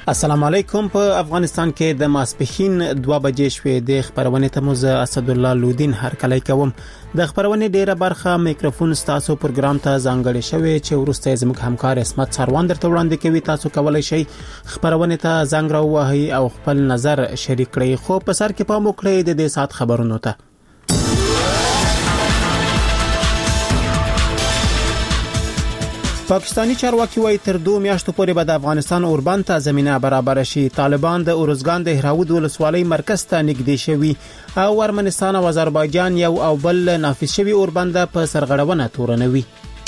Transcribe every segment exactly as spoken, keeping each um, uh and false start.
السلام علیکم. په افغانستان کې د ماسپښین دوه بجې شوې د خبرونه ته مو اسد الله لودین هرکلی کوم. د خبرونه ډیره برخه میکروفون ستاسو پروګرام ته ځانګړی شوی چې ورسته زموږ همکار اسمت سروان درته وړاندې کوي. تاسو کولای شئ خبرونه ته زنګ راوهئ او خپل نظر شریک کړئ. خو په سر کې پام وکړئ د دې سات خبرونو ته. پاکستانی چارواکي وايي تر دوه میاشتو پورې به د افغانستان اوربند ته زمينه برابر شي. طالبان د اورزګان د هراود ولسوالۍ مرکز ته نږدې شوي او ارمنستان او آذربایجان یو او بل نافذ شوی اوربند په سرغړونه تورنوي.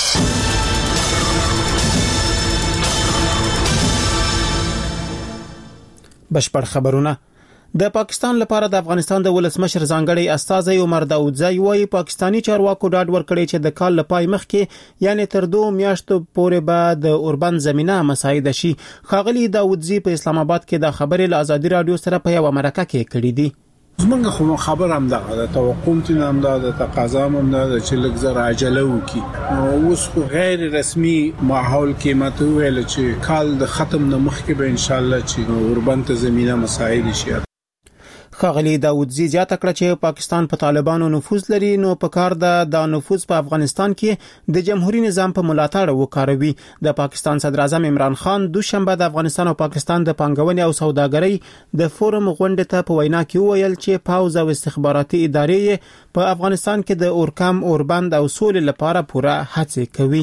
بشپړ خبرونه. د پاکستان لپاره د افغانستان د ولسمشر ځانګړی استازی عمر داودزی وايي پاکستانی چارواکو ډاډ ورکړي چې د کال لپاره مخکې یعنی تر دوه میاشتو پورې به د اوربند زمينه مساعده شي. خاغلی داودزی په اسلام آباد کې د خبرې له آزادي رادیو سره په یو مرکه کې کړې دي. زمونږ خو خبر هم ده د توقع تین هم ده د تقاضا هم ده چې لږ عجله وکي. اوس خو غیر رسمي ماحول کې ماته ویل چې کال د ختم نه مخکې به ان شاء الله چې اوربند زمينه مساعده شي. خاغلی داودزی زیاته کړه چې پاکستان په طالبانو نفوذ لري نو په کار ده د نفوذ په افغانستان کې د جمهوریت نظام په ملاتړ وکاروي. د پاکستان صدر اعظم عمران خان دوشنبه د افغانستان او پاکستان د پنځونې او سوداګرۍ د فورم غونډه ته په وینا کې ویل چې پاوز او استخباراتي ادارې په افغانستان کې د اورکم اوربند او سولې لپاره پوره هڅه کوي.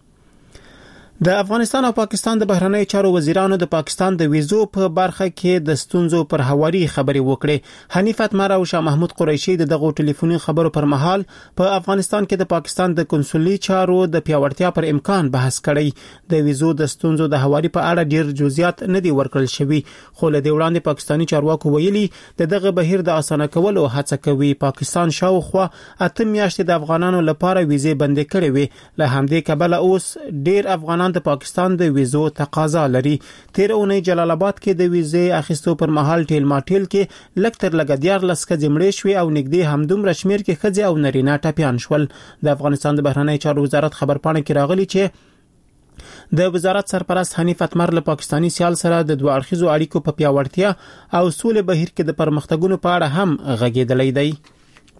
د افغانستان او پاکستان د بهرنی چارو وزیرانو د پاکستان د ویزو په برخه کې د ستونزو پر هواري خبري وکړي. حنیف اتمر او شاه محمود قریشي د دغه ټلیفوني خبرو پر مهال په افغانستان کې د پاکستان د کنسولي چارو د پیاوړتیا پر امکان بحث کړي. د ویزو د ستونزو د هواري په اړه ډیر جزئیات نه دی ورکړل شوی، خو له دې وړاندې پاکستانی چارواکو ویلي د دغه بهیر د اسانه کولو هڅه کوي. پاکستان شاوخوا اته میاشتې د افغانانو لپاره ویزې بندې کړې وي. له همدې کبله اوس ډیر افغانان د پاکستان د ویزو تقاضا لري. تیر اونۍ جلال آباد کې د ویزې اخیستو پر مهال ټیل ماټیل کې لکتر لګديار لسکه جمړې شوې او نږدې همدومره شمیر کې خځې او نارینه ټپيان شول. د افغانستان د بهرنی چارو وزارت خبرپاڼه کې راغلي چې د وزارت سرپرست حنیف اتمر له پاکستانی سیال سره د دوه اړخیزو اړیکو په پیاوړتیا او سولې بهیر کې د پرمختګونو په اړه هم غږېدلې دی.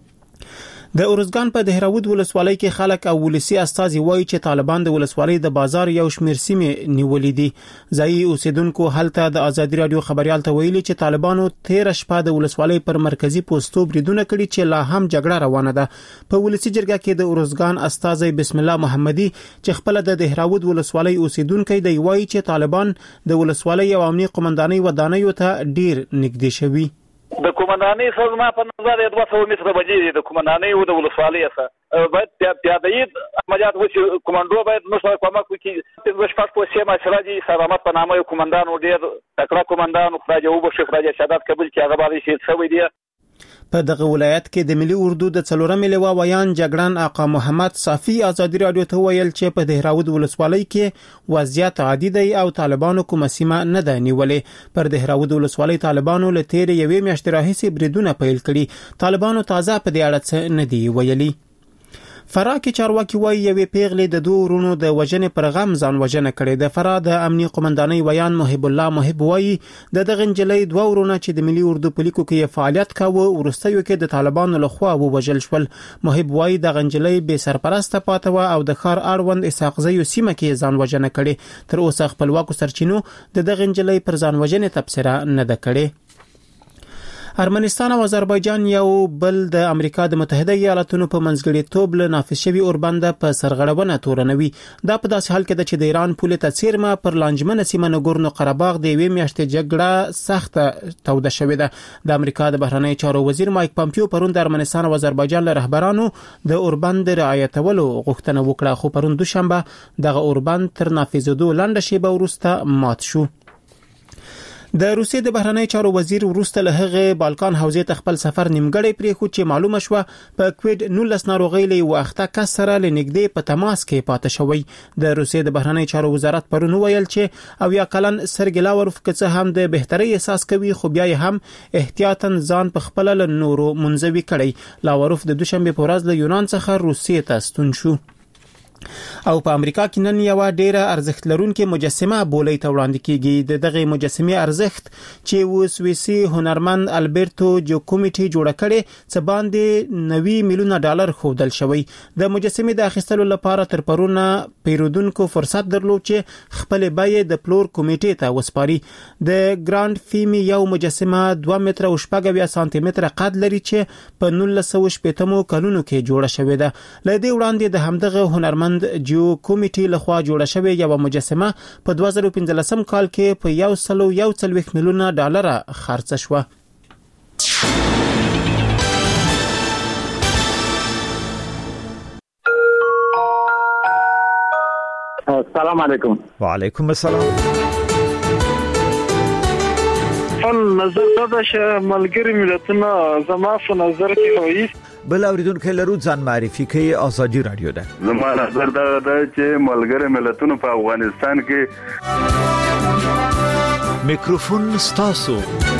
د اورزګان په دهراود ولسوالۍ کې خلک او ولسی استازي وایي چې طالبان د ولسوالۍ د بازار یو شمیر سیمې نیولې دي. ځایي اوسیدونکو هلته د آزادي رادیو خبريال ته ویلي چې طالبانو تیر شپه د ولسوالۍ پر مرکزی پوسټو بریدونه کړي چې لا هم جګړه روانه ده. په ولسی جرګه کې د اورزګان استازي بسم الله محمدي چې خپل د دهراود ولسوالۍ اوسیدونکو دی وایي چې طالبان د ولسوالۍ او امنیت قومندانۍ ودانیو ته ډیر نږدې شوي. د کومندانۍ سزما په نظر دوه سوه متره بجې د کومندانۍ او د ولسوالۍ سره باید پیاده‌ای عملیات وشي. کومندو باید نو کومک وکړي. د شپږ په سیمه سراجي سلامت په نامه کومندان ډیر تکړه کومندان خدای او بشي خدای شهادت قبول کړي. هغه باندې شهید شوی دی. په دغه ولایت کې د ملي اردو د څلورم لیوا ویان جګړن آقا محمد صافي آزادي رادیو ته ویل چې په دهراود ولسوالۍ کې وضعیت عادي دی او طالبانو کومه سیمه نه ده نیولې. پر دهراود ولسوالۍ طالبانو له تیر یوې میاشتې راهیسې بریدونه پیل کړي. طالبانو تازه په دې اړه څه نه دی ویلي. فراه کې چارواکي وایي یوې پیغلې د دوه ورونو د وژنې پر غم ځان وژنه کړې. د فراه د امنیت قومندانۍ ویان محب الله محب وایي د دغه نجلۍ دوه ورونه چې د ملي اردو په لیکو کې فعالیت کاوه ورستیو کې د طالبانو لخوا ووژل شول. محب وایي د نجلۍ بې سرپرسته پاتې و او د ښار اړوند اسحاقزیو سیمه کې ځان وژنه کړې. تر اوسه خپلواکو سرچینو د دغه نجلۍ پر ځان وژنې تبصره نه ده کړې. ارمنستان او آذربایجان یو بل د امریکا د متحده ایالاتونو په منځګړیتوب له نافذ شوی اوربند په سرغړونه تورنوي. دا په داسې حال کې ده چې د ایران پولې ته څیرمه پر لانجمنه سیمه نګورنو قرهباغ د یوې میاشتې جګړه سخته توده شوې ده. د امریکا د بهرنی چارو وزیر مایک پامپیو پرون د ارمنستان او آذربایجان له رهبرانو د اوربند رعایتولو غوښتنه وکړه، خو پرون دوشنبه دغه اوربند تر نافذېدو لنډه شیبه وروسته مات شو. د روسیې د بهرنی چارو وزیر وروسته له هغه بالکان حوزې ته خپل سفر نیمګړی پرې خو چې معلومه شوه په کووید نولس ناروغۍ له وخته کس سره لنګدې په تماس کې پاتې شوی. د روسیې د بهرنی چارو وزارت پرون ویل چې او یا کلن سرګلاورف کڅه هم د بهتري احساس کوي خو بیا هم احتیاطاً ځان په خپل له نورو منځوي کړي. لاورف د دوشنبه په ورځ له یونان څخه روسیې ته ستون شو. او په امریکا کې نن یو ډیره ارزښت لرونکې مجسمه بولې ته وړاندې کیږي. د دغه مجسمه ارزښت چې و سویسي هنرمند البرتو جوکومیټي جوړ کړي څه باندې نوي میلیونه ډالر خودل شوی. د مجسمه د اخیستلو لپاره تر پرونه پیرودونکو فرصت درلود چې خپل بیه د پلور کمیټې ته وسپاري. د ګراند فیمی یو مجسمه دوه متره او شپږ اویا سانتي متره قد لري چې په نولس سوه شپږ کلونو کې جوړه شوې ده. لدې وړاندې د همدغه هنرمند جو کمیټي لخوا جوړه شوې یو مجسمه په دوه زره پنځلسم کال کې په یو سلو یو څلوېښت میلیونه ډالر خرڅ شوه. السلام علیکم. وعلیکم السلام. فل نظر دا چې ملګری ملتونه زما په نظر کې وایي بل اوریدونکو لرو ځان معرفي کوي. ازادي رادیو ده. زما نظر دا ده چې ملګری ملتونه په افغانستان کې میکروفون ستاسو.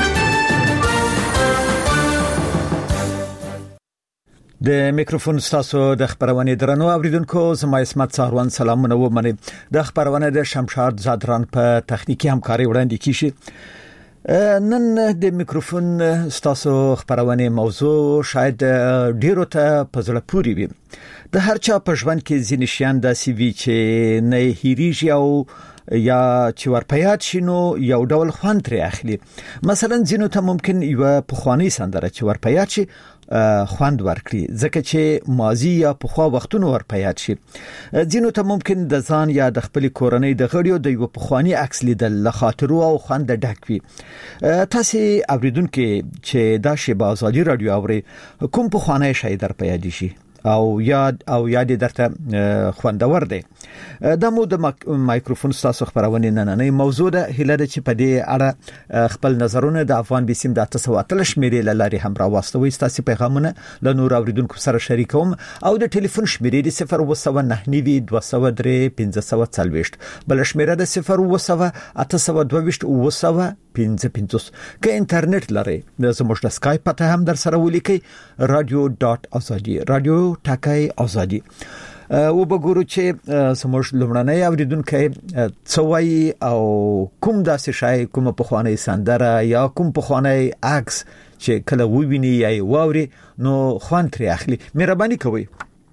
د میکروفون ستاسو د خبرونه درنو اوریدونکو زما اسمت ساروان سلامونه و منی. د خبرونه د شمشاد زادران په تخنیکی همکاري وړاندې کیږي. نن د میکروفون ستاسو خبرونه موضوع شاید ډیرو ته په زړه پوري وي. د هر چا په ژوند کې ځینې شیان داسې وي چې نه هیریږي او یا چې ورپیات شینو یو ډول خوند ترې اخلي. مثلا ځینو ته ممکن یو پخوانی سندره چې ورپیات شي خوند ورکړي ځکه چې ماضی یا پخوا وختونو ورپیات شي. ځینو ته ممکن د ځان یا د خپل کورنۍ د غړیو د یو پخوانی عکس لیدل له خاطرو او خوند ډک وي. تاسو اوریدونکو چې دا شی په ازادي رادیو اوري کوم پخوانی شی در پیدا شي او یاد او یاد درته خوندور دی. د مو د مایکروفون تاسو خبرونه نننې موضوع ده. هله د چې په دې اړه خپل نظرونه د افغان بسیم د تاسو اتلش شمیرې لاري هم راوستوي. تاسو پیغامونه له نور اوریدونکو سره شریکوم او د ټلیفون شمیرې د صفر اووه سوه نهه نوي دوه سوه درې پنځه سوه څلوېښت بل شمیره د صفر اووه سوه اته سوه دوه ویشت اووه سوه پنځه پنځوس. که انټرنیټ لري د زموږ د سکایپ پته هم در سره ولیکي radio dot azadi radio ټاکای ازادي. او بګورو چې سموش لمړنۍ اوریدونکو څوای او کوم داسې شای کوم په خواني سندره یا کوم په خواني عکس چې کله وویني یا ووري نو خوان ترې اخلي. مهرباني کوئ.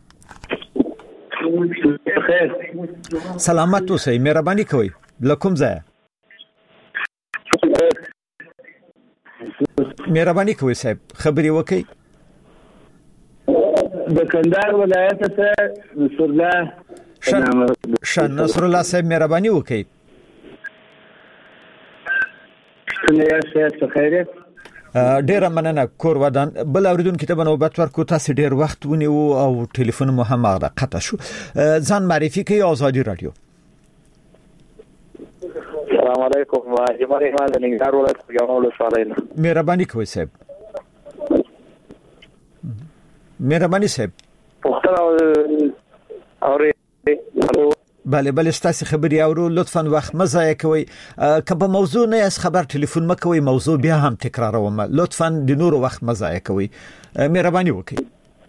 سلامت اوسئ. مهرباني کوئ. لکم ځای مهرباني کوئ صاحب خبري وکي. د کندهار ولایت ته نصر الله شان نصر الله صاحب مهرباني وکي. څنګه یاست؟ خیریت؟ ډیر مننه. کور ودان بل اوریدونکو ته نوبت ورکو. تاسو ډیر وخت ونیو او ټلیفون مو هم هغه قطع شو. ځان معرفي کوي. ازادي رادیو. السلام علیکم. جمال ایمان د ننګرهار ولایت ګاونډ ولسوالۍ. مهرباني کوئ صاحب. مهرباني صاحب. پوښتنه اوري. بله بله ستاسو خبري اورو. لطفا وخت مه ضایع کوئ. که په موضوع نه یاست خبر ټلیفون مکوئ. موضوع بیا هم تکراروم. لطفا د نور وخت مه ضایع کوئ. مهرباني وکړئ.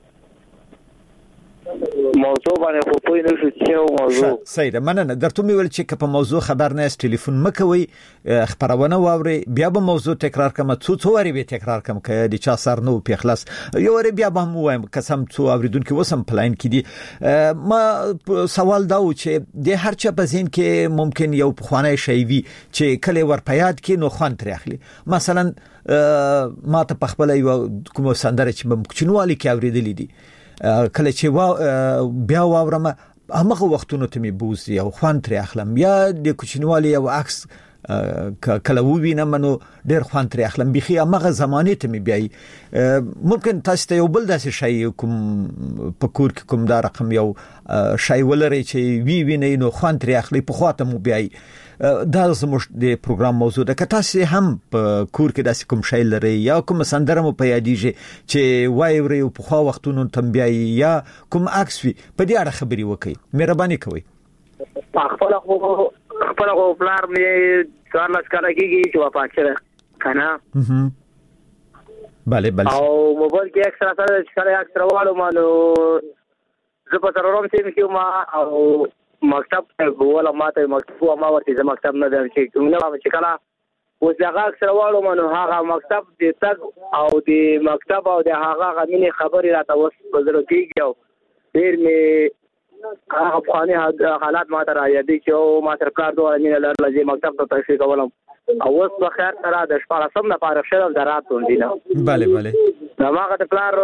موضوع باندې خو پوه نه شو چې موضوع صحیح ده. مننه. درته مې ویل چې که په موضوع خبر نه یاست ټلیفون مکوئ. خبرونه واوري بیا به موضوع تکرار کوم. څو څو وری به تکرار کوم که د چا سر نو په خلاص یو وری بیا به مو وایم قسم څو اوریدونکو وسم پلاین کړي. ما سوال دا و چې د هر چا په ذهن کې ممکن یو خوانه شی وي چې کله ورپیاد کې نو خوان تر اخلي. مثلا ما ته په خپل یو کوم سندره چې ممکنوالي کې اوریدلې دي کله چې وا بیا واورم هغه وختونو ته می بوزي او خوان تر اخلم. یا د کوچنوالي او عکس کله ووینم نو ډیر خوان تر اخلم. بيخي هغه زمانه ته می بیاي. ممکن تاسو ته یو بل داسې شی کوم پکور کې کوم دا رقم یو شی ولري چې وی ویني نو خوان تر اخلي په خواته مو بیاي. دا زموږ د پروګرام موضوع ده. که تاسو هم په کور کې داسې کوم شی لري یا کوم سندره مو په یادېږي چې وای وري په خوا وختونو تنبیه یا کوم عکس وي په دې اړه خبري وکړئ. مهرباني کوئ. خپل خو خپل خو پلار مې څوار لاس کاله کېږي چې واپاچره کنه. بله بله. او موبایل کې اکثر سره چې کله اکثر والو مانو زه په ضرورم چې ما او مکتب ولا ماته مکتب ما ورته زه مکتب نه درم چې کومه چې کله اوس هغه اکثر واړو منو هغه مکتب د تک او د مکتب او د هغه غمینه خبري راته وس بزرګ کیږي او ډیر می هغه خاني حالات ما ته راځي چې ما تر کار دوه نه لرل چې مکتب ته تشریح کولم او اوس په خیر سره د شپږ سم نه فارغ شوم دراتون دي نه bale bale دا ماغه د پلار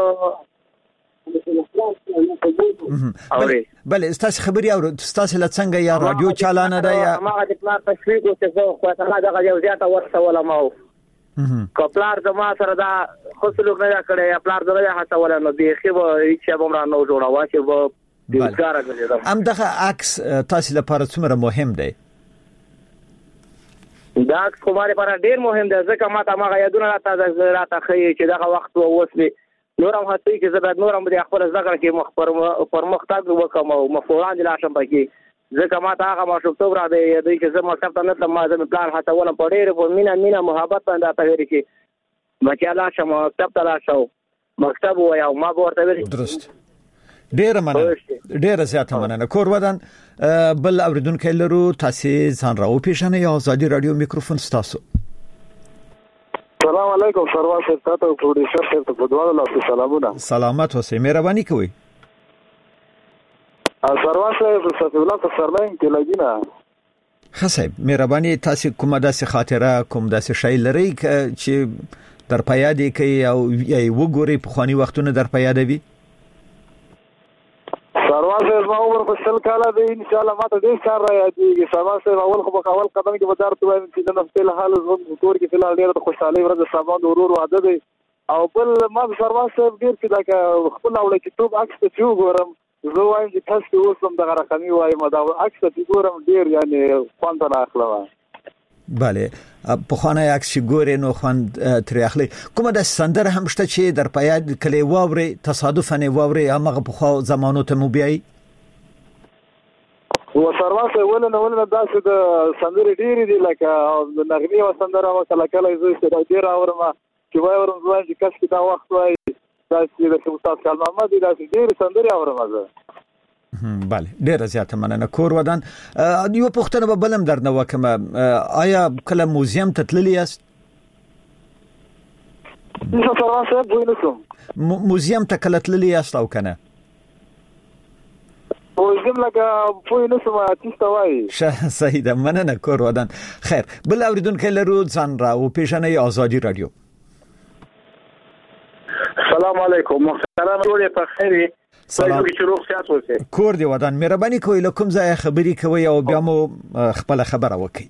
بله ستاسو خبري او ستاسو لڅنګ یا رادیو چالانه ده یا ما د پلار تشویق او څه خو څنګه دغه یو زیاته ورته ولا ما کو پلار زما سره دا خصلوک نه کړی یا پلار زما هڅه ولا نو دی خو هیڅ به مرا نو جوړاوه چې و بیکاره کړی ام دغه عکس تاسو لپاره څومره مهم دی دا عکس کومه لپاره ډیر مهم دی ځکه ما ته ما یادونه راته راته خي چې دغه وخت ووسلی نورم هڅه کې زبر نورم د خپل ځکه کې مخ پر پر مختګ وکم او مفعولان د لاشم پکې ځکه ما ته هغه مشوب را دی دوی چې زما مکتب ته نه ما زما پلان هڅه ولم په ډېر په مینا مینا محبت باندې ته ویل کې بچا لاشم مکتب ته لاشو مکتب وای او ما ورته ویل درست ډېر مننه ډېر زیاته مننه کور ودان بل اوریدونکو لرو تاسو ځان راو پیژنې یا ازادي رادیو میکروفون ستاسو السلام علیکم سرور صاحب تاسو پروډوسر صاحب ته بدوالو لاس سلامونه سلامات اوسئ مهرباني کوئ سرور صاحب صاحب الله تسرلاین کې لګینا خصيب مهرباني تاسو کومه داسې خاطره کوم داسې شی لري چې در پیادې کوي او ای وګوري په خواني وختونه در پیادوي سرور صاحب ما عمر په سل کاله دی ان شاء الله ما ته ډیر کار را یادېږي سبا صاحب اول خو په اول قدم کې بازار ته وایم چې د نفس له حال زموږ کور کې فلال ډیر د خوشحالي ورځ سبا د ورور واده دی او بل ما سرور صاحب ډیر چې دا خپل اول کې توپ عکس ته وګورم زه وایم چې تاسو اوس هم د رقمي وایم دا عکس ته وګورم ډیر یعنی خوند نه اخلم bale په خوانه عکس ګورې نو خوند تر اخلي کومه د سندره هم شته چې در پیاد کلی واوري تصادفا نه واوري هغه په خو زمانو ته مو بیاي و سرواسه ولنه ولنه داسې د سندره ډېری دي لکه د نغمي او سندره او کله کله زه ستاسو ډیر اورم چې وای ورم ځوان چې کس کې دا وخت وای داسې د استاد کال محمد داسې ډېر سندره اورم زه bale ډیر زیاته مننه کور ودان یو پښتنه به بلم درنه وکم آیا کله موزیم ته تللی است زه سرواسه بوینسم موزیم ته کله تللی است او کنه موزیم لکه بوینسم اتیسته وای شه صحیح ده مننه کور ودان خیر بل اوریدونکو لرو ځان را او پیژنې آزادي رادیو السلام علیکم محترم ټول په خیر سلام کور دی ودان مهرباني کوئ لکم ځای خبري کوي او بیا مو خپل خبره وکي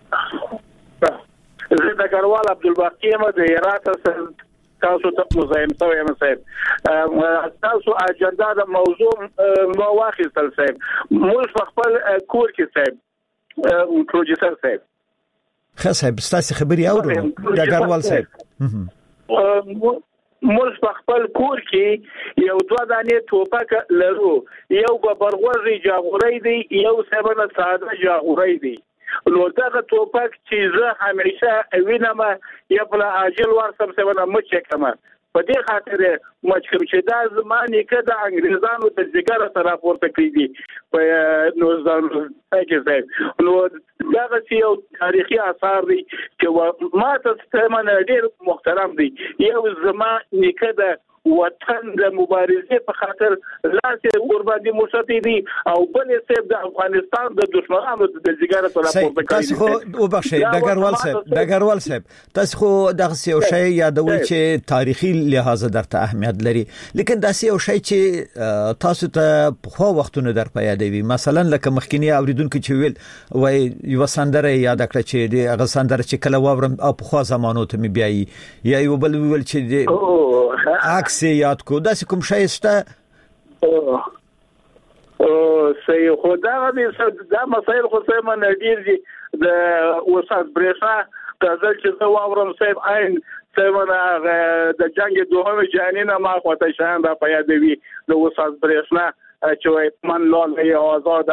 زه د ګروال عبدالباقی یم د هرات تاسو ته مزاحم شوی یم صاحب تاسو اجنډا د موضوع مو واخیستل صاحب موږ خپل کور کې صاحب پروډوسر صاحب ښه صاحب ستاسو خبري اورو د ګروال صاحب موږ په خپل کور کې یو دوه دانې ټوپک لرو یو ببرغوزي جاغوري دی یو سبنه ساده جاغوري دی نو دغه ټوپک چې زه همیشه وینم یا په اجل ورسم سبنه مچ کما په دې خاطر مچ کوم چې دا زمانه کې د انګريزانو د ذکر سره راپورته کړی په نو ځانو کې نو دغه یو تاریخي آثار دي چې ما ته ستمنه ډیر محترم دي یو زمانه کې د وطن د مبارزې په خاطر لاسه قرباني مرشدي دي او بل سیب د افغانستان د دشمنانو د ذکر سره راپورته کړی تاسو خو وبخښئ د ګروال صاحب د ګروال صاحب تاسو خو دغه یو شی یادوي چې تاریخي لحاظ درته اهمیت لري لیکن دا یو شی چې تاسو ته په خو وختونو در پیادوي مثلا لکه مخکینی اوریدونکو چې ویل وای یو سندره یاد کړ چې د هغه سندره چې کله واورم په خو زمانو ته می بیاي یا یو بل ویل چې عکس یاد کو دا کوم شی سته او سې خدا دې دا مسایل خو سم نه ډیر دي د وسات بریښا تاسو چې زه واورم صاحب عین سمونه د جنگ دوهم جهاني ما خو ته شان دا پیادوي د وسات بریښا چې من لال یا آزادم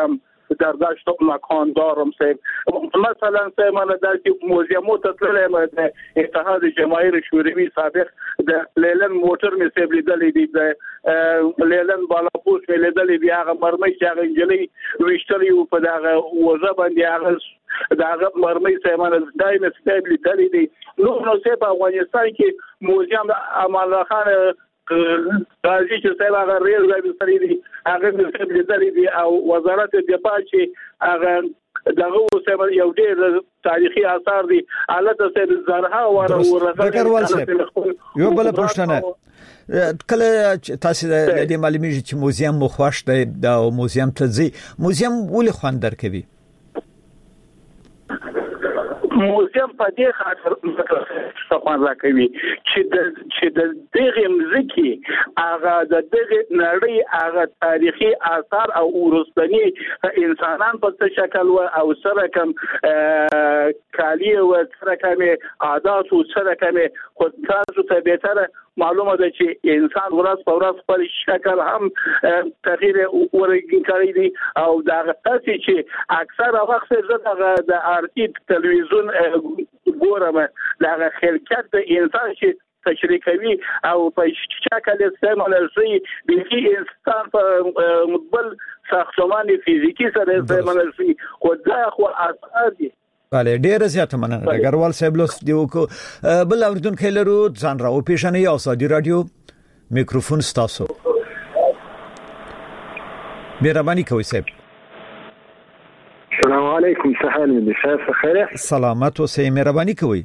درداشت مکاندارم صاحب مثلا صاحب من در موزیمو تطلع من اتحاد جماهیر شوروی سابق د لیلن موټر می صاحب لیدلې دي د لیلن بالاپوس می لیدلې دي هغه مرمۍ چې هغه انجلۍ وشتلې په دغه وزه باندې هغه دغه مرمۍ صاحب من دایم صاحب لیدلې دي نو نو صاحب افغانستان کې موزیم امان الله خان قاضي چې صاحب هغه ریل غوډه سړي دي هغه صاحب لیدلې دي او وزارت دفاع چې هغه دغه صاحب یو ډېر تاریخي آثار دي حالت صاحب زرها ور ورغه یو بل پښتنه کله تاسو د دې معلومیږي چې موزیم مو خوښ دی دا موزیم ته ځي موزیم ولې خوند درکوي موزیم په دې خاطر څخه راکوي چې د چې د دغه مزکی هغه د دغه نړۍ هغه تاریخي آثار او ورستنی انسانان په شکل او سره کوم کالی او سره کوم عادت او سره کوم خو تاسو ته به تر معلومه ده چې انسان ورځ په ورځ خپل شکل هم تغییر ورګی دي او دا تاسو چې اکثر وخت زه د آرتی تلویزیون ګورم دا خلقت د انسان چې تشریح کوي او په شکل استعمال شي د انسان په مقبل ساختمان فزیکی سره استعمال شي خو دا خو اثر دي بله ډیره زیاته مننه ډګروال صاحب لوس دیو کو بل اوریدونکو لرو ځان راو پیښنې او سادي رادیو میکروفون ستاسو مهرباني کوئ صاحب السلام علیکم سهال می شاف خیر سلامت اوسئ مهرباني کوئ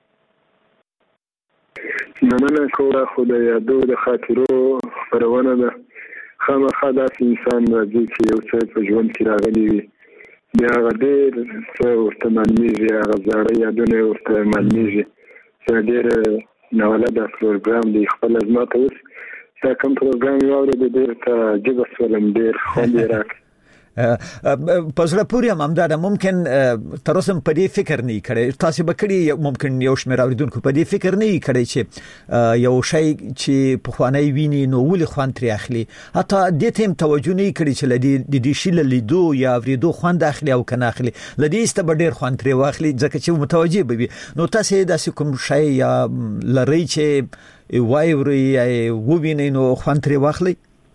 مننه کوم خدای یادو د خاطرو خبرونه ده خامخا د انسان راځي چې یو څه په ژوند کې راغلي وي بیا غډیر څه ورته معلومیږي هغه زاړه یادونه ورته معلومیږي چې ډېر ناولده پروګرام دی خپل ازما ته اوس دا کوم پروګرام یو اورېد ډېر تعجب شولم ډېر خوند یې راکړ په زړه پورې هم همدا ممکن تر اوسه په دې فکر نه کړی تاسو به کړی ممکن یو شمېر اوریدونکو په دې فکر نه کړی چې یو شی چې په خوانی ویني نو ولې خوان تر اخلي حتی دې تم توجه نه کړی چې لدی د دې شیل لیدو یا اوریدو خوان اخلي او کنه اخلي لدی است به ډیر خوان تر واخلي ځکه چې متوجه به نو تاسو داسې کوم شی یا لری چې وای وري وویني نو خوان تر واخلي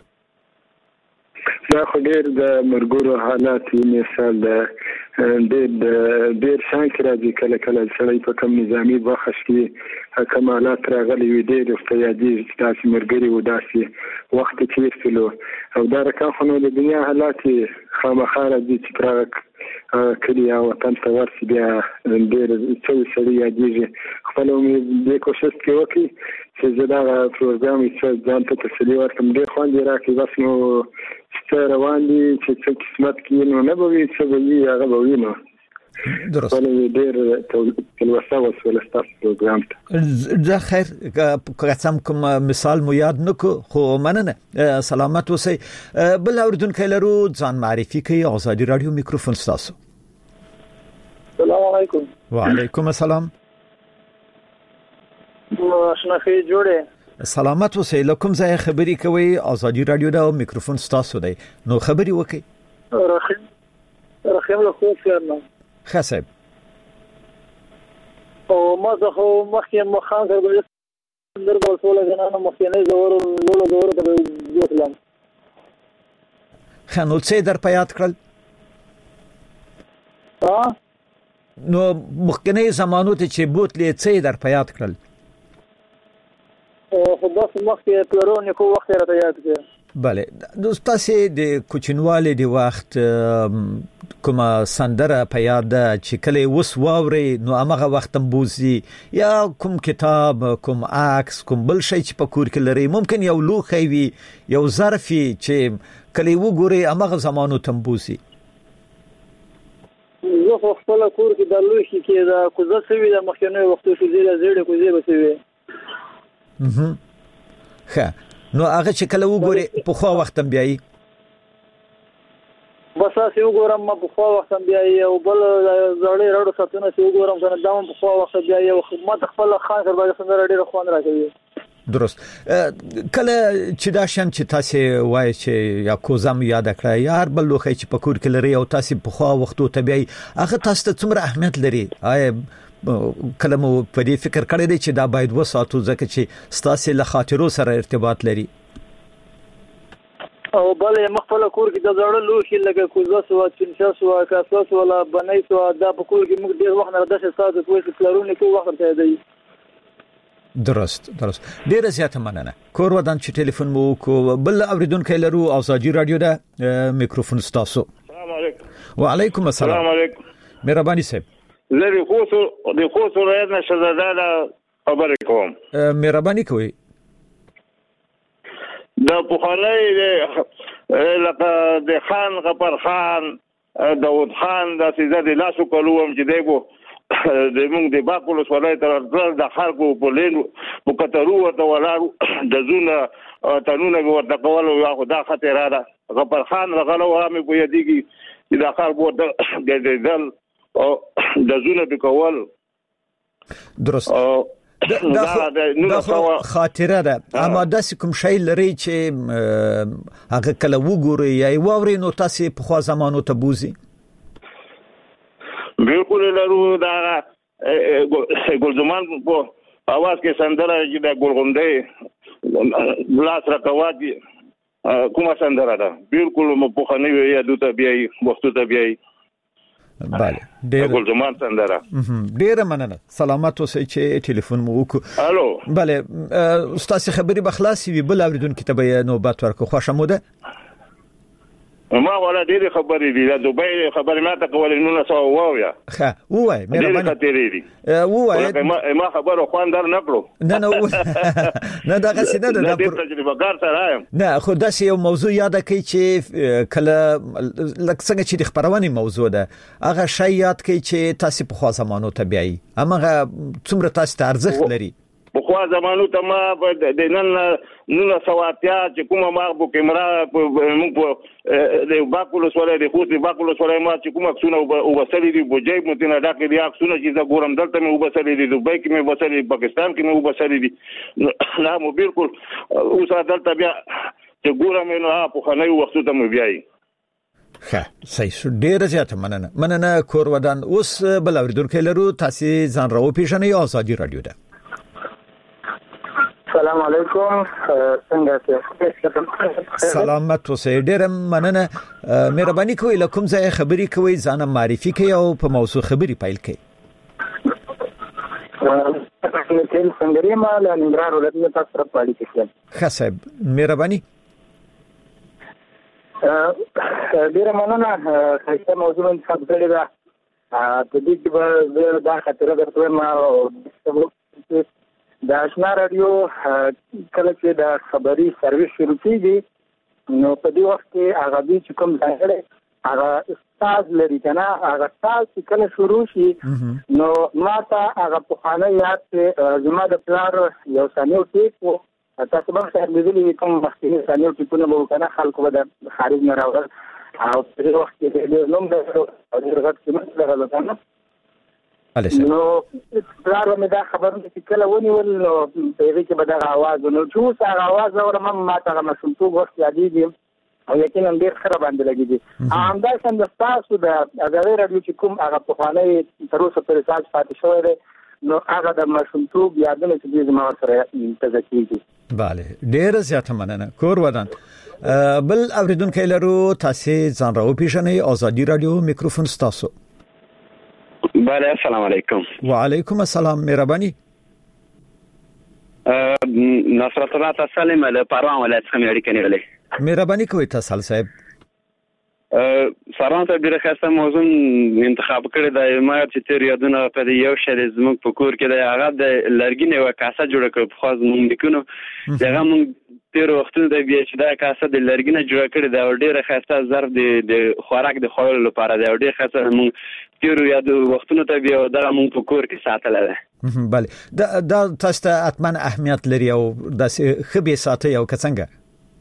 دا خو ډېر د مرګورو حالات مثال د ډېر ډېر شانک راځي کله کله سړی په کوم نظامی بخښ کې کمالات راغلي وي ډېر افتیادي تاسو مرګري و داسې وخت کې فلو او دا راکخنو د دنیا حالات خامخا راځي چې پراک کلی او وطن ته ورسي بیا ډېر څه سړی یادېږي خپل دې کوشش کوي چې زه دا پروګرام چې ځان ته تسلي ورکړم ډېر خوند راکړي بس نو څه روان دي چې څه قسمت کې نو نه به وي څه به وي هغه به وي نو درست ولې ډېر تلوسه وسوله ستاسو پروګرام ته زه خیر قسم کوم مثال مو یاد نکو خو مننه سلامت اوسئ بل اوریدونکو لرو ځان معرفي کوي آزادي رادیو میکروفون ستاسو السلام علیکم وعلیکم السلام شنخې جوړه سلامت اوسئ لکم ځای خبري کوي آزادي رادیو دا میکروفون ستاسو دی نو خبري وکړئ رحیم رحیم له خو سره خصب او ما زه خو مخکې مخان سره در بل ټول جنانه مخکې زور لولو زور ته وځلم خنو څه در پیات کړل ها نو مخکنه زمانو ته چې بوتلې څه در پیات کړل خو بس مخکې پلرونه کو وخت راته یاد کړ بله دوستاسه د کوچنواله دی وخت کومه سندره په یاد چې کله وس واوري نو هغه وخت مبوزي یا کوم کتاب کوم عکس کوم بل شي چې په کور کې لري ممکن یو لوخي وي یو ظرفي چې کله وګوري هغه زمانو تمبوزي زه خپل کور کې د لوخي کې دا کوزه سوي د مخکنی وختو کې زیاده زیړه کوزه بسوي مهم ښه نو هغه چې کله وګوري په خو وخت بیاي بس تاسو وګورم ما په خو وخت بیاي او بل زړې راډو ساتنه چې وګورم کنه دا په خو وخت بیاي او خدمت خپل خان سره باندې څنګه ډېر خوان راکوي درست. کله چې دا شان چې تاسو وایي چې یا کوزم یاد کړئ یا هر بل لوخي چې پکور کې لري او تاسو په خوا وختو طبيعي هغه تاسو ته څومره اهمیت لري؟ آیا کله مو په دې فکر کړی دی چې دا باید وساتو ځکه چې تاسو له خاطرو سره ارتباط لري؟ او بل مخفل کور کې د زړه لوخي لکه کوزاس او چنشاس او کاساس ولا بنای سو دا په کور کې موږ ډیر وخت نه داسې ساده کوی کلرونه کې وخت ته دی. درست درست ډیره زیاته مننه. کور ودان چې ټلیفون مو کو بل اوریدونکو لرو او ساجي رادیو ده میکروفون ستاسو. السلام علیکم. وعلیکم السلام. السلام علیکم. مهرباني صاحب. زه خو د خو سره نه شزاده خبرې کوم. مهرباني کوئ. د پوخاني لکه د خان غفر خان داود خان د سیزه د لاسو کولم چې دیګو د موږ د باکولو سوالای تر د خلکو په لینو په کترو ورته ولارو د زونه تنونه ورته کول او دا خطر را غفر خان غلو هم په یديږي چې د خلکو د دل او د زونه په کول. درست. دا دا خاطره ده اما داسې کوم شی لري چې هغه کله وګوري یا ووري نو تاسو په خوا زمانو ته بوزي؟ بالکل لرو دا ګلزمان په اواز کې سندره چې د ګلغونډې بلاس راکواږي کومه سندره ده بالکل مو په خنوي یا دوته بیاي وختو ته بیاي. بله ډیر ګلزمان سندره. ډیر مننه. سلامات اوسئ چې ټلیفون مو وکړو. الو. بله استاد خبري بخلاصي وي بل اوریدونکو ته به نوبت ورکو. خوښه مو ده؟ ما ولا ډېر خبرې دي د دوبۍ خبرې ما ته کولې نو څه واویا. ښه وای مهرباني. ډېر خطرې دي. وای ما ما خبرو خواندار نه کړو. نه نه نه دا غسی نه ده. د تجربه کار سره یم. نه خو دا یو موضوع یاد کړئ چې کله لکه څنګه چې د خبرونې موضوع ده هغه شی یاد کړئ چې تاسو په خوا زمانو ته بیاي هغه څومره تاسو ته ارزښت لري. په خوا زمانو ته ما د نن نو سواتیا چې کومه ما په کیمرا موږ په د باکولو سره د خوسي باکولو سره ما چې کومه څونه وبسلې دي بوجای متنه ډاکې دي څونه چې دا ګورم دلته مې وبسلې دي دوبۍ کې مې وبسلې پاکستان کې مې وبسلې دي نه مو بالکل اوس دلته بیا چې ګورم نو په خنۍ وختو ته مې بیاي. ښه صحیح ډیر زیاته مننه. مننه کور ودان. اوس بل اوریدونکو لرو تاسو ځان راو پیژنئ آزادي رادیو ده. السلام علیکم. څنګه سلامت اوسئ. ډیر مننه. مهرباني کوئ له کوم ځای خبري کوئ ځان معرفي کړئ او په موضوع خبري پیل کړئ. تل څنګه ما له نمبر ولرنه تاسو سره پالي کېږي. ښه صاحب مهرباني. ډیر مننه. څه موضوع انتخاب کړی دا د دې په دا خاطر درته ما د آشنا رادیو کله چې د خبري سرویس شروع کیږي نو په دې وخت کې هغه دې چې کوم ځای هغه استاد لري کنه هغه استاد چې کله شروع شي نو ماته هغه په خانه یاد چې زما د پلار یو ثانیو ټیپ تاسو به څنګه لیدلی کوم مخکې ثانیو ټیپونه مو کنه خلکو به د خارج نه راوړل او په دې وخت کې د نوم د هغه چې مثلا راځنه نو پلار مې دا خبرونه چې کله ونیول نو په دې کې به دا आवाज نو چې څنګه आवाज اورم ما ته مسلطوب وخت یادېږي او یقینا ډېر خراب باندې لګیږي. ام دا څنګه تاسو د هغه رادیو چې کوم هغه په خانه تر اوسه پرې ساج پاتې شوی دی نو هغه د مسلطوب یادونه چې زما سره تازه کیږي. bale ډېر زیاته مننه. کور ودان. بل اوریدونکو لرو تاسو ځان راو پیژنئ آزادي رادیو میکروفون تاسو. بله السلام علیکم. وعلیکم السلام. مهرباني. نصرت الله تسلیم له پروان ولایت څخه اړیکه نیولې. مهرباني کوئ تاسو صاحب. سلام ته ډیره خاصه موضوع انتخاب کړی دا ما چې تیر یادونه په یو شری زموږ په کور کې دا هغه د لرګینه و کاسه جوړ کړ په خاص مونږ لیکونو هغه مونږ تیر وختونه د بیا چې دا کاسه د لرګینه جوړ کړی دا ډیره خاصه ظرف د خوراک د خوړلو لپاره دا ډیره خاصه مونږ تیر یادو وختونه ته بیا دا مونږ په کور کې ساتل ده. bale دا دا تاسو ته اتمن اهمیت لري او د خبي ساتي او څنګه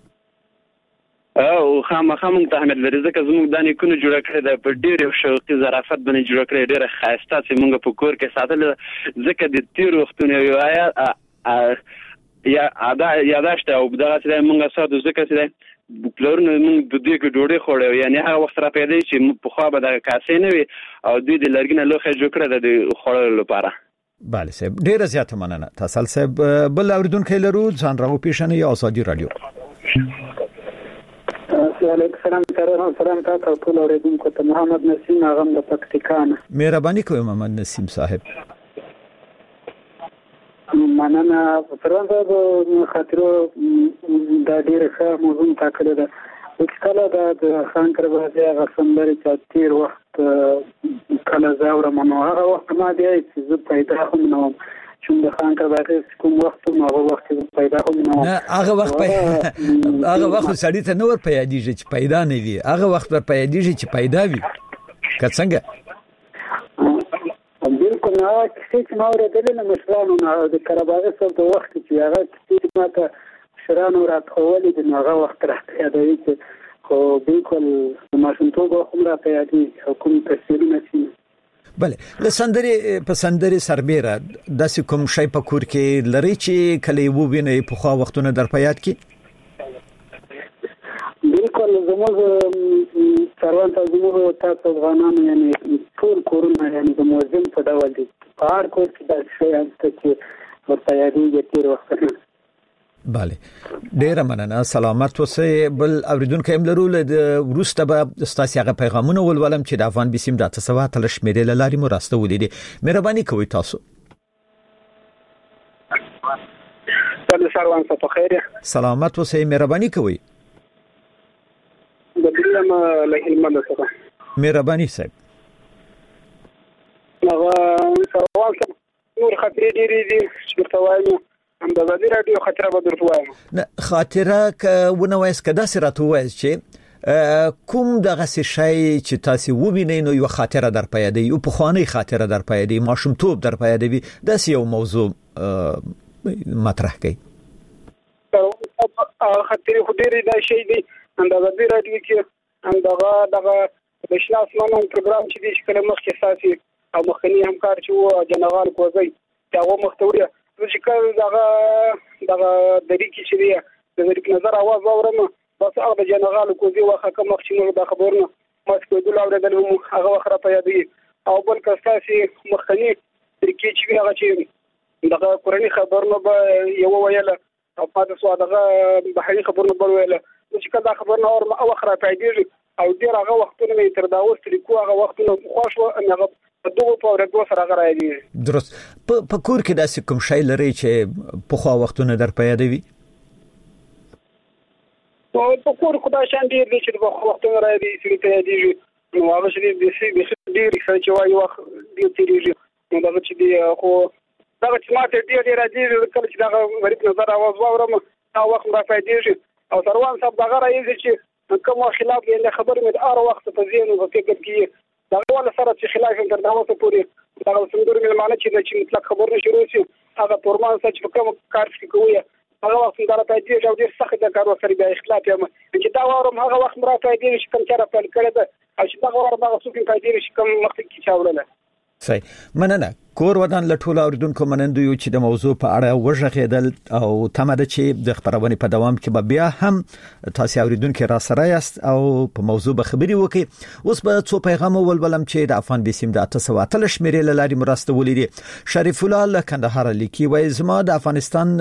او خامخا مونږ ته اهمیت لري ځکه زموږ د نیکونو جوړ کړی د په ډېر شوقي ظرافت باندې جوړ کړی ډېر خاصه چې مونږ په کور کې ساتل ځکه د تیر وختونو یو آیا یا ادا یاداشت او دغه چې موږ ساده ځکه چې پلرونه موږ د دې کې ډوډۍ خوړو یعنی هغه وخت را پیدا چې په خو به د کاسې نه وي او دوی د لرګینه لوخه جوړ کړل د خوړلو لپاره. بله صاحب ډیره زیاته مننه. تاسو صاحب بل اوریدونکو لرو ځان راو پیښنه یا ازادي رادیو. السلام علیکم سلام تاسو ټول اوریدونکو ته محمد نسیم اغم د پکتیکان. مهرباني کوئ محمد نسیم صاحب. مننه پرونده د خاطرو د ډیره ښه موضوع تاکل ده. وکړه د خانکر بازي هغه سندري چې تیر وخت کله زاوره منو هغه وخت ما دی چې زه پیدا هم نو چې د خانکر بازي کوم وخت نو هغه وخت پیدا هم نو نه هغه وخت هغه وخت سړی ته نور پیدایږي چې پیدا نه وي هغه وخت پر پیدایږي چې پیدا وي که څنګه بالکل نو چې ما ورته نه مشرانو نه د کرباغه سره د وخت چې هغه چې ماته شرانو راتخولې د هغه وخت راته یادوي چې خو بالکل ماشومتوب هم راته یادوي حکومت تفسیرونه چې بله لسندري په سندري سربېره داسې کوم شی په کور کې لري چې کله وو ویني په خو وختونه در پیاد کی بالکل زموږ څروان ته زموږ تاسو افغانانو یعنی ټول کورونه یعنی د موزیم په ډول دي په هر کور کې د شی انت چې ورته یادېږي تیر وختونه. بله ډیره مننه سلامت اوسئ. بل اوریدونکو هم لرو له وروسته به ستاسو هغه پیغامونه ولولم چې د افغان بسیم د تسوات لشمیرې لاري مو راسته ولیدي. مهرباني کوئ تاسو. سلام په خیر. سلامت اوسئ مهرباني کوئ. د دې ما له هلمند څخه. مهرباني صاحب. هغه سوال نور خطرې ډېرې دي چې توایم هم د ازادي رادیو خاطره به درته وایم. نه خاطره ک ونه وایس کدا سره تو وایس چې کوم دغه شی چې تاسو ووینئ نو یو خاطره در پیدا یو په خواني خاطره در پیدا ماشومتوب در پیدا وي داس یو موضوع مطرح کړي. خاطره خو ډېرې دا شی دی هم د ازادي رادیو کې هم دغه دغه د شناس منو پروګرام چې دی چې کله مخکې ساتي او مخکنی همکار چې و جنرال کوزي هغه مختوري چې کله دغه دغه د ریکی چې دی د ریک نظر आवाज اورم بس هغه د جنرال کوزي واخه کوم چې موږ د خبرونو ماسکو دل اوریدل هم هغه وخت را پیدا او بل کساسي مخکنی ریکی چې هغه چې دغه قرآني خبرونه به یو ویل او پاتې سو دغه بحري خبرونه به ویل چې کله خبرونه اور او وخت را پیدا او ډیر هغه وختونه تر دا اوس لیکو هغه وختونه خوښ و هغه دغه په ورته سره غراړي. درست په کور کې داسې کوم شی لري چې په خو وختونه در پیدا وي؟ په کور خدای شان ډیر دي چې په خو وختونه راځي چې ته دې نو هغه چې دې دې ډیر چې وایي وخت دې تیریږي نو دا چې دې خو دا چې ماته ډیر ډیر راځي کله چې دا غریب نظر आवाज واورم دا وخت را پیدا او سروان صاحب دا غراړي چې کوم خلاف یې خبر مې ار وخت په ذهن او فکر کې دا ول سره چې خلاف تر دا وته پوری دا څنګه مې معنی چې چې مطلق خبرونه شروع شي هغه پرمان چې کوم کار کوي هغه وخت دا راځي چې ډېر سخت د کار سره به اختلاف یم چې دا وروم هغه وخت مراتب دي چې کوم چاره په کړه ده او چې دا وروم هغه څوک کوي چې کوم وخت کې چاوړل. صحیح مننه. کور ودان لټول اوریدونکو منندو یو چې د موضوع په اړه وژغېدل او تمه چې د خبرونه په دوام کې به بیا هم تاسو اوریدونکو را سره یاست او په موضوع به خبري وکي. اوس به څو پیغام ولولم چې د افغان بسیم د تاسو اتل شمیرې لاري مرسته ولیدي. شریف الله له کندهار لیکي وای زما د افغانستان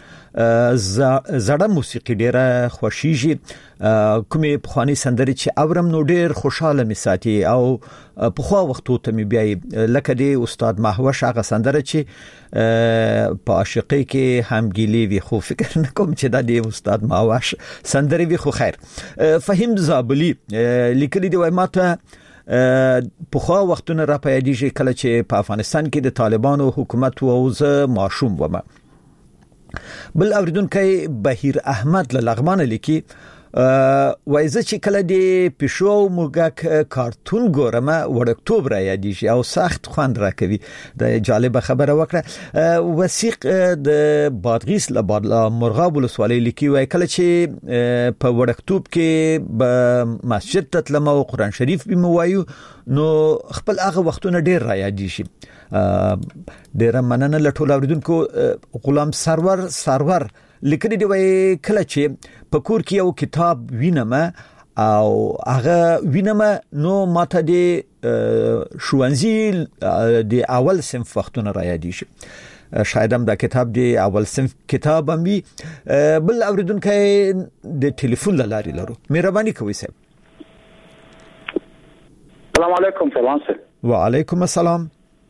زړه موسیقي ډیره خوشیږي کومې پخوانی سندري چې اورم نو ډیر خوشاله می ساتي او په خو وختو ته می بیا لکه دی استاد مهوش هغه سندره چې په عاشقۍ کې همګيلي وي خو فکر نه کوم چې دا دی استاد مهوش سندري وي خو خیر. فهم زابلی لیکلي دی وای ماته په خو وختونه را پیدایږي کله چې په افغانستان کې د طالبانو حکومت و او زه ماشوم ومه. بل اوریدونکو بهیر احمد له لغمان لیکي وایزه چې کله د پښو موګک کارتون ګورم وړکتوب را یادې شي او سخت خوند راکوي. د جالب خبره وکړه وثیق د بادغیس له بالا مرغاب ولسوالۍ لیکي وای کله چې په وړکتوب کې په مسجد ته تلم او قرآن شریف به موایو نو خپل هغه وختونه ډیر را یادې شي. ډیر مننه لټول اوریدونکو. غلام سرور سرور لیکلي دی وای کله چې په کور کې یو کتاب وینم او هغه وینم نو ماته د شوانزي د اول صنف وختونه را یادې شي. شاید هم دا کتاب دی اول صنف کتاب هم وي. بل اوریدونکو د ټلیفون لاري لرو. مهرباني کوئ صاحب. السلام علیکم. سلام سره. وعلیکم السلام.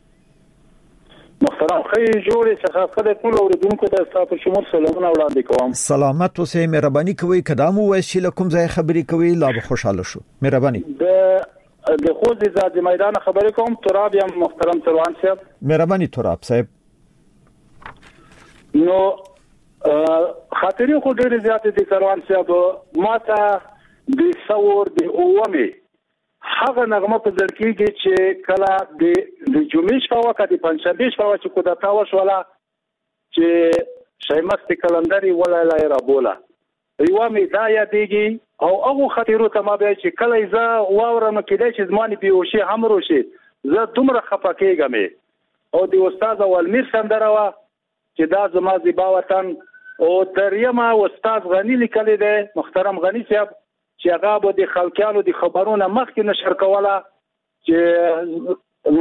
محترم خی جوړې څخه خدای ټول اوریدونکو ته تاسو شمول سلامونه وړاندې کوم. سلامت اوسئ. مهرباني کوئ کدامو وایي لکم ځای خبرې کوي لا به خوشاله شو. مهرباني. د د خوځې زاد میدان خبرې کوم. تراب یم محترم تروان صاحب. مهرباني تراب صاحب. نو خاطرې خو ډېر زیات دي تروان صاحب. ماته د څور د اومه هغه نغمه په ځړکی کې چې کله د د جمعې شپه وکړه د پنځشنبه شپه چې کو د تاوش ولا چې شایمست کلندري ولا لا را بوله یو می دا یادېږي او هغه خاطرو ته ما به چې کله ز واورم کېدای چې زماني بیوشي همرو شي زه دومره خپکیږم. او د استاد ولمیر سندره وا چې دا زما زیبا وطن او تریما استاد غنی لیکلی دی محترم غنی صاحب چې هغه به د خلکانو د خبرونو مخکې نشر کوله چې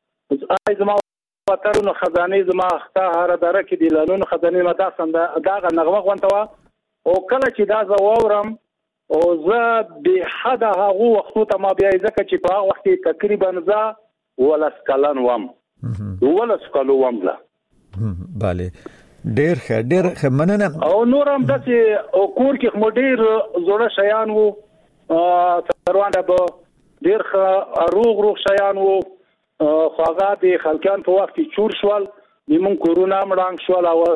آی زما وطن خزانه زما اخته هر دره کې د لانونو خزانه مدا سند داغه نغمه غونټه او کله چې دا زوورم او زه به حد هغه وختو ته ما بیا ځکه چې په هغه وخت تقریبا زه ولا سکلن وم ولا سکلو وم لا bale ډیر ښه ډیر ښه مننه. او نور هم داسې او کور کې مو ډیر زوړه شیان وو تروانه به ډیر ښه روغ روغ شیان وو خو هغه د خلکان په وخت کې چور شول د مون کورونا مړانګ شول او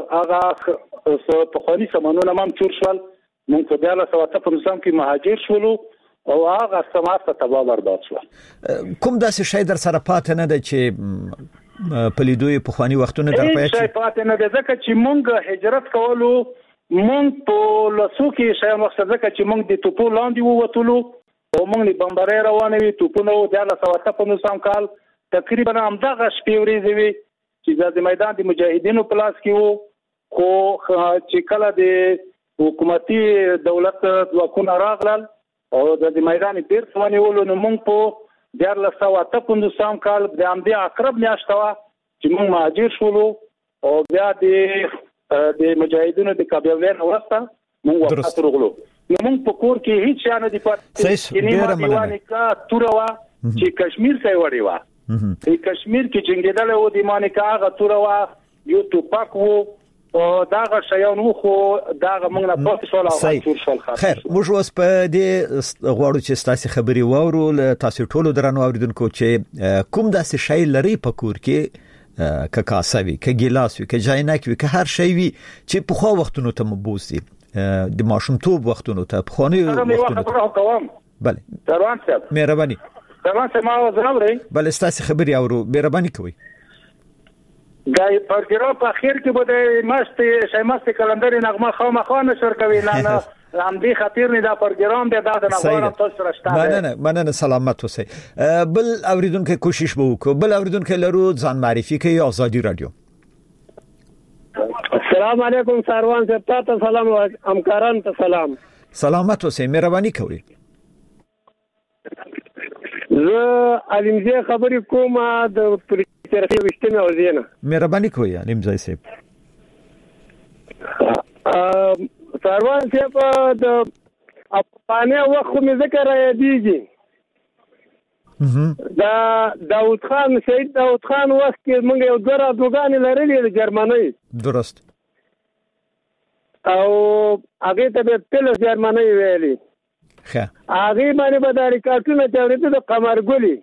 هغه په خوني سمانونه هم چور شول. مون په بیا له سواته په نظام کې مهاجر شولو او هغه سمات ته تبا برداشت شو. کوم داسې شی در سره پاتې نه ده چې په لیدوی په خواني وختونه در پاتې شي پاتې نه ده ځکه چې مونږ هجرت کولو مونږ په لاسو کې شي مقصد ځکه چې مونږ د توپو لاندې ووتلو او مونږ د بمبارې روانې وي توپونه د الله سواته په نظام کال تقریبا هم دغه شپې ورځې وي چې د میدان د مجاهدینو په لاس کې وو خو چې کله د حکومتي دولت وکونه راغلل او د میدان ډیر ثواني ولو نو مونږ په دیار لسو اته پنځوسم کال د امدی اقرب میاشت وا چې موږ مهاجر شولو او بیا د د مجاهدینو د قبیلې ورسته موږ وخت ورغلو نو موږ په کور کې هیڅ شانه دی پاتې کینی ما دیوانه کا توروا چې کشمیر ته وړي وا په کشمیر کې جنگیدل او د مانیکا هغه توروا یو توپاک وو او داغه شیان وو خو داغه موږ نه پاتې شول او ټول شول. خیر موږ اوس په دې غواړو چې تاسو خبري واورو تاسو ټول درنو اوریدونکو چې کوم داسې شی لري په کور کې ک کاسوي ک ګلاس وي ک جاینک وي ک هر شی وي چې په خو وختونو ته مبوسي د ماشومتوب وختونو ته په خوني وختونو. بله تروان صاحب مهرباني. تروان صاحب ما وزروري. بله تاسو خبري اورو مهرباني کوئ. دای پرګرام په اخر کې بده مست شایمست کلندري نغمه خامخا نشر کوي نه نه هم دې خاطر نه دا پرګرام به دا د نغمه تاسو راشته. مننه مننه سلامت اوسئ. بل اوریدونکو کوشش به وکړو. بل اوریدونکو لرو ځان معرفي کوي آزادي رادیو. السلام علیکم سروان صاحب تاسو سلام او همکاران ته سلام. سلامت اوسئ. مهرباني کوئ. زه علمزه خبرې کوم د ترخی وشتنه او زینه. مهرباني کوئ علمزه صاحب. سروان صاحب د افغاني وخت مې ذکر یادېږي. دا داوود خان شهید داوود خان وخت کې موږ یو دوه رادوګانې لرلې د جرمنۍ. درست. او هغه ته په تل جرمنۍ ویلي. ښه. هغه باندې به د ریکارډونو چورېده د قمرګلي.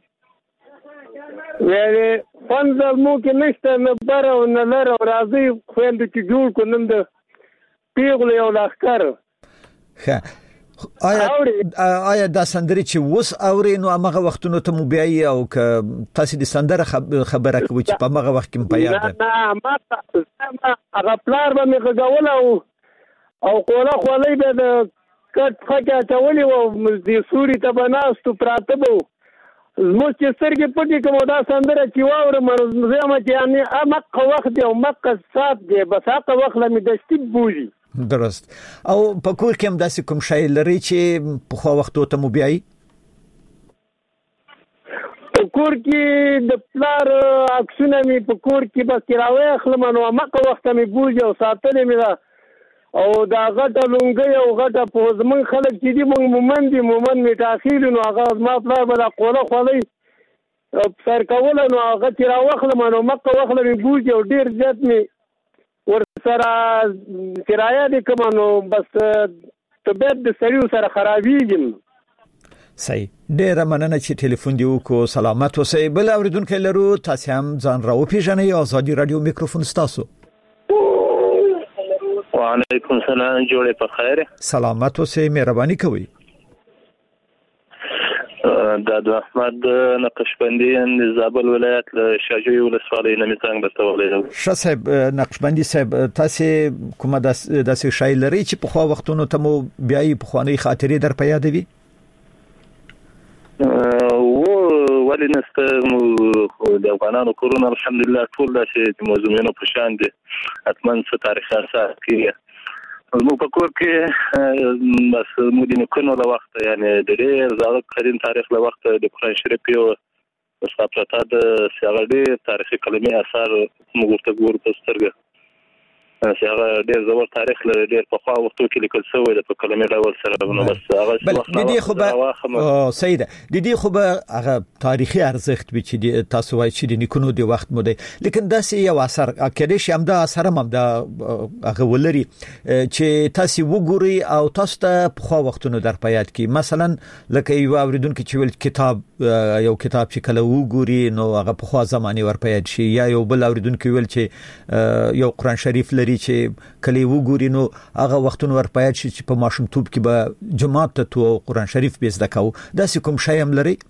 ویلې پنځه مو کې نشته نه بر او نه لر او راځي خويند چې جوړ کونم د پیغله یو لخر. ښه آیا آیا دا سندري چې وس اوري نو هغه وختونو ته مو بیاي او ک تاسو د سندره خبره کوي چې په هغه وخت کې په یاد ده؟ نه ما هغه پلار به مې غوول او او کوله خولې به د کټ فکه چولې و د سوري ته بناستو پراته بو زموږ چې سترګې پټې کوم دا سندره چې واورم زما چې یعنی امق وخت دی او مق سات دی بس هغه وخت لمې دشتي بوزي. درست. او په کور کې هم داسې کوم شی لري چې په خو وختو ته مو بیاي؟ په کور کې د پلار عکسونه مې په کور کې بس راوي اخلم نو مکه وخت مې بوزي او ساتلې مې دا او دا غټه لونګي او غټه په زمون خلک چې دي مونږ مومن دي مومن می تاخير نو هغه ما پلار بل قوله خولې سر کول نو هغه چې راوخلم نو مکه وخت مې بوزي او ډیر زیات مې ور سره کرایه دې کوم نو بس طبيعت د سړیو سره خرابېږي. صحیح. ډیر مننه چې ټلیفون دی وکړو. سلامت اوسئ. بل اوریدونکو لرو تاسو هم ځان راو پیژنئ. آزادي رادیو میکروفون ستاسو. وعلیکم السلام. جوړه په خیر. سلامت اوسئ. مهرباني کوئ. د احمد نقشبندی د زابل ولایت له شاجوی ولسوالۍ نه میڅنګ بتولې. ښه صاحب نقشبندی صاحب تاسو کومه داسې شای لري چې په خو وختونو ته مو بیاي په خواني خاطرې در په یاد وي؟ و ولې نست د افغانانو کورونه الحمدلله ټول داسې موضوعونه په شان دي اتمن څه تاریخ اساس کیږي. مو په کور کې بس مو د نکونو له وخت یعنی د ډېر زاړه قدیم تاریخ له وخت د قرآن شریف یو مستقبلات د سیاغړي تاریخي کلمې اثر مو ورته ګور په سترګه سیاغه ډېر زور تاریخ لري ډېر په خوا وختو کې لیکل شوی د په کلمې ډول سره نو بس هغه وخت د دې خو به سیده د دې خو به هغه تاریخي ارزښت به چې تاسو وایي چې د نکونو د وخت مو دی لیکن داسې یو اثر کېدې شي هم دا اثر هم دا هغه ولري چې تاسو وګوري او تاسو ته په خوا وختونو در پیاد کی مثلا لکه یو اوریدونکو چې ول کتاب یو کتاب چې کله وګوري نو هغه په خوا زماني ور پیاد شي یا یو بل اوریدونکو ول چې یو قرآن شریف لري چې کله وګوري نو هغه وختونه ور پیاد شي چې په ماشومتوب کې به جماعت ته تو قرآن شریف به زده کوو داسې کوم شی هم لري؟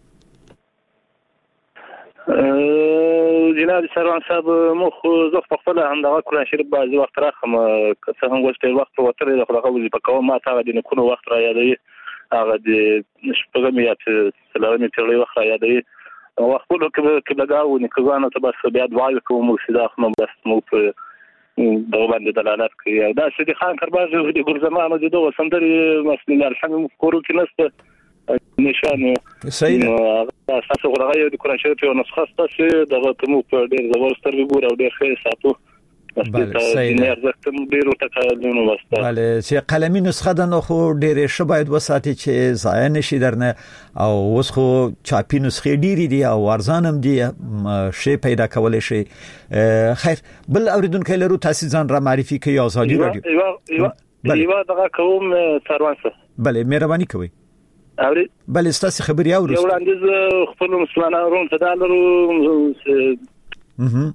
جناب سروان صاحب مخ زه په خپل هم د قرآن شریف بعض وخت راخم که څه هم وخت وخت وتر د خلکو وظیفه کوم ما ته د نکونو وخت را یادوي هغه د شپږم یا څلورم پیړۍ وخت را یادوي وخت په کې لګاو نکوانو ته بس بیا دعا کوم مرشد اخنو بس مو په دا باندې دلالت کوي او دا سيدي خان کرباز د ګل زمانو د دوه سندري مسلمان الحمد کورو کې نسته نشانه صحیح اساسه غوړغه د قرآن شریف یو نسخه ستاسو دغه تمو په ډیر زبر سترګو ګور او ډیر خیر ساتو بله صحیح ډیرو تکالونو واسطه بله چې قلمي نسخه ده نو خو ډیره ش باید وساتي چې ضایع نشي درنه او اوس خو چاپی نسخه ډیری دي او ارزان هم دي شی پیدا کولای شي. خیر بل اوریدونکو لرو تاسو ځان را معرفي کوي آزادي رادیو یو یو دغه کوم سروانسه بله مهرباني کوي اوري بله تاسو خبري اورئ یو وړاندیز خپل مسلمانانو ته دالرو اها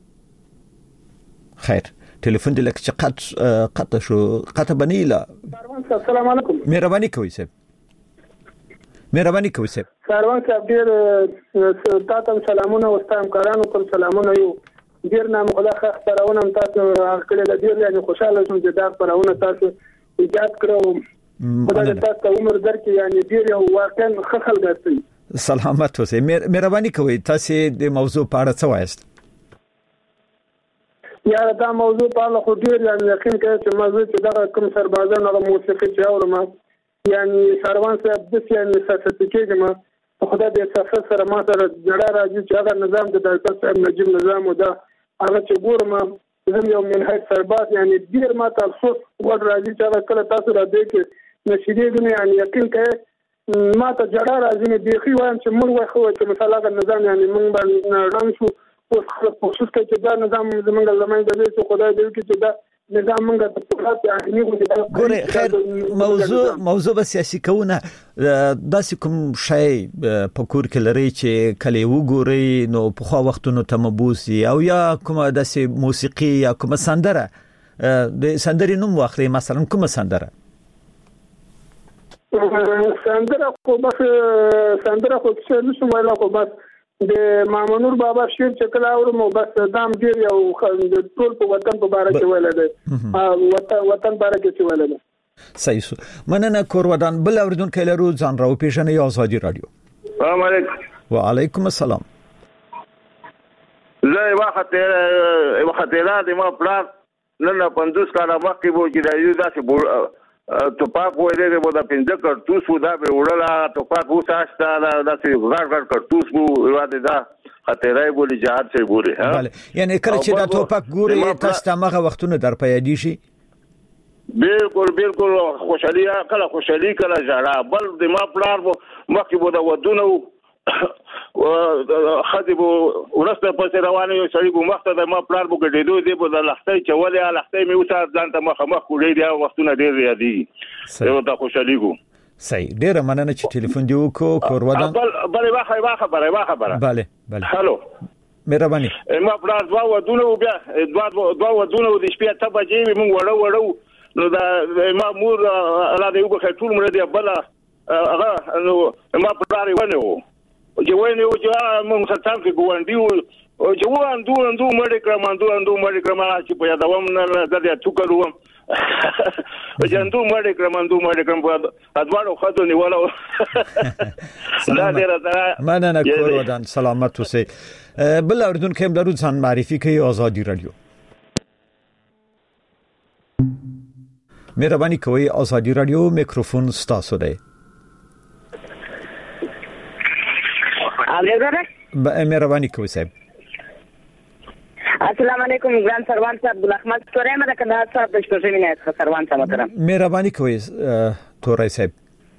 خیر ټلیفون دې لکه چې قط قطه شو قطه بنیلا. السلام علیکم. مهرباني کوي صاحب مهرباني کوي صاحب. سروان صاحب ډیر تاسو سلامونه واستم کارانو ټول سلامونه یو ډیر نام خدای خبرونه تاسو کړل د ډیر یعنی خوشاله شوم چې دا خبرونه تاسو ایجاد کړو خدای تاسو عمر درکې یعنی ډیر یو واقعا خخل ګرځي. سلامت اوسئ. مهرباني کوي تاسو د موضوع په اړه څه وایست؟ یا دا موضوع په اړه خو ډیر یعنی یقین کوي چې موضوع چې دا کوم سربازانو د موسیقي چې اورم یعنی سروان صاحب د یعنی سرټیفیکیټ ما خدای دې سفر سره ما سره جړه راځي چې هغه نظام د ډاکټر صاحب نجیب نظام او دا هغه چې ګورم زم یو منهج سرباز یعنی ډیر ما تاسو ور راځي چې هغه کله تاسو را دې کې نشریه دې یعنی یقین کوي ما ته جړه راځي نه دی خو وایم چې موږ خو چې مثلا هغه نظام یعنی موږ باندې رنګ شو او خصوص کې چې دا نظام زمونږ زمای د دې خدای دې چې دا نظام موږ د پولیس اهمي غوډه ګوره خیر موضوع موضوع به سیاسي کونه داسې کوم شی په کور کې لري چې کله وګوري نو په خو وختونو ته مبوسي او یا کومه داسې موسیقي یا کومه سندره د سندري نوم واخلي مثلا کومه سندره سندره خو بس سندره خو څه نشم ویلا خو بس د مامنور بابا شعر چې کله اورم بس دام ډیر یو ټول په وطن په باره کې ویل دی وطن وطن باره کې ویل دی. صحیح سو مننه کور ودان بل اوریدونکو لرو ځان راو پیژنې آزادي رادیو. السلام علیکم. وعلیکم السلام. زه وخت وخت را د ما پلان نن پنځوس کاله مخکې وو چې د یو داسې توپاک وایي دی د پنځه کارتوس و دا به وړلا توپاک و ساشتا داسې غړ غړ کارتوس وو واده دا خطرای بولی جهاد سره ګوري. بله یعنی کله چې دا توپاک ګوري تاسو ته هغه وختونه در پیدا شي. بالکل بالکل خوشالي کله خوشالي کله ژړا بل د ما پلان مخکې وو د ودونه خدیبو ورسته په روانه یو سړی بو مخته د ما پلان بو ګډېدو دی په د لختې چولې لختې مې وسه ځان ته مخ مخ کولې دی وختونه ډېر یادي یو د خوشالي کو. صحیح ډېر مننه چې ټلیفون دی وکړو کور ودان. بل بل واخه واخه بره واخه بره. bale bale هالو مهرباني. ما پلان دوا ودونه بیا دوا دوا ودونه د شپې ته بجې موږ وړو وړو نو دا ما مور الله دې وبخې ټول مړ دی بل هغه نو ما پلان ونه و جوړنه او چې موږ څنګه کې ګوندې او چې و اندو اندو مړ کړم اندو اندو مړ کړم چې په یادوم نه زده ټوکلو چې اندو مړ کړم اندو مړ کړم په ادوارو خاطر نیولو. مننه کور ودان سلامت اوسئ. بل اوریدونکو هم درو ځان معرفي کوي آزادي رادیو. مهرباني کوئ آزادي رادیو میکروفون ستاسو دی. مهرباني کوئ صاحب. السلام علیکم ګران سروان صاحب عبدالرحمن تورې مده کندهار صاحب د شپږمې نه سروان صاحب محترم. مهرباني کوئ تورې صاحب.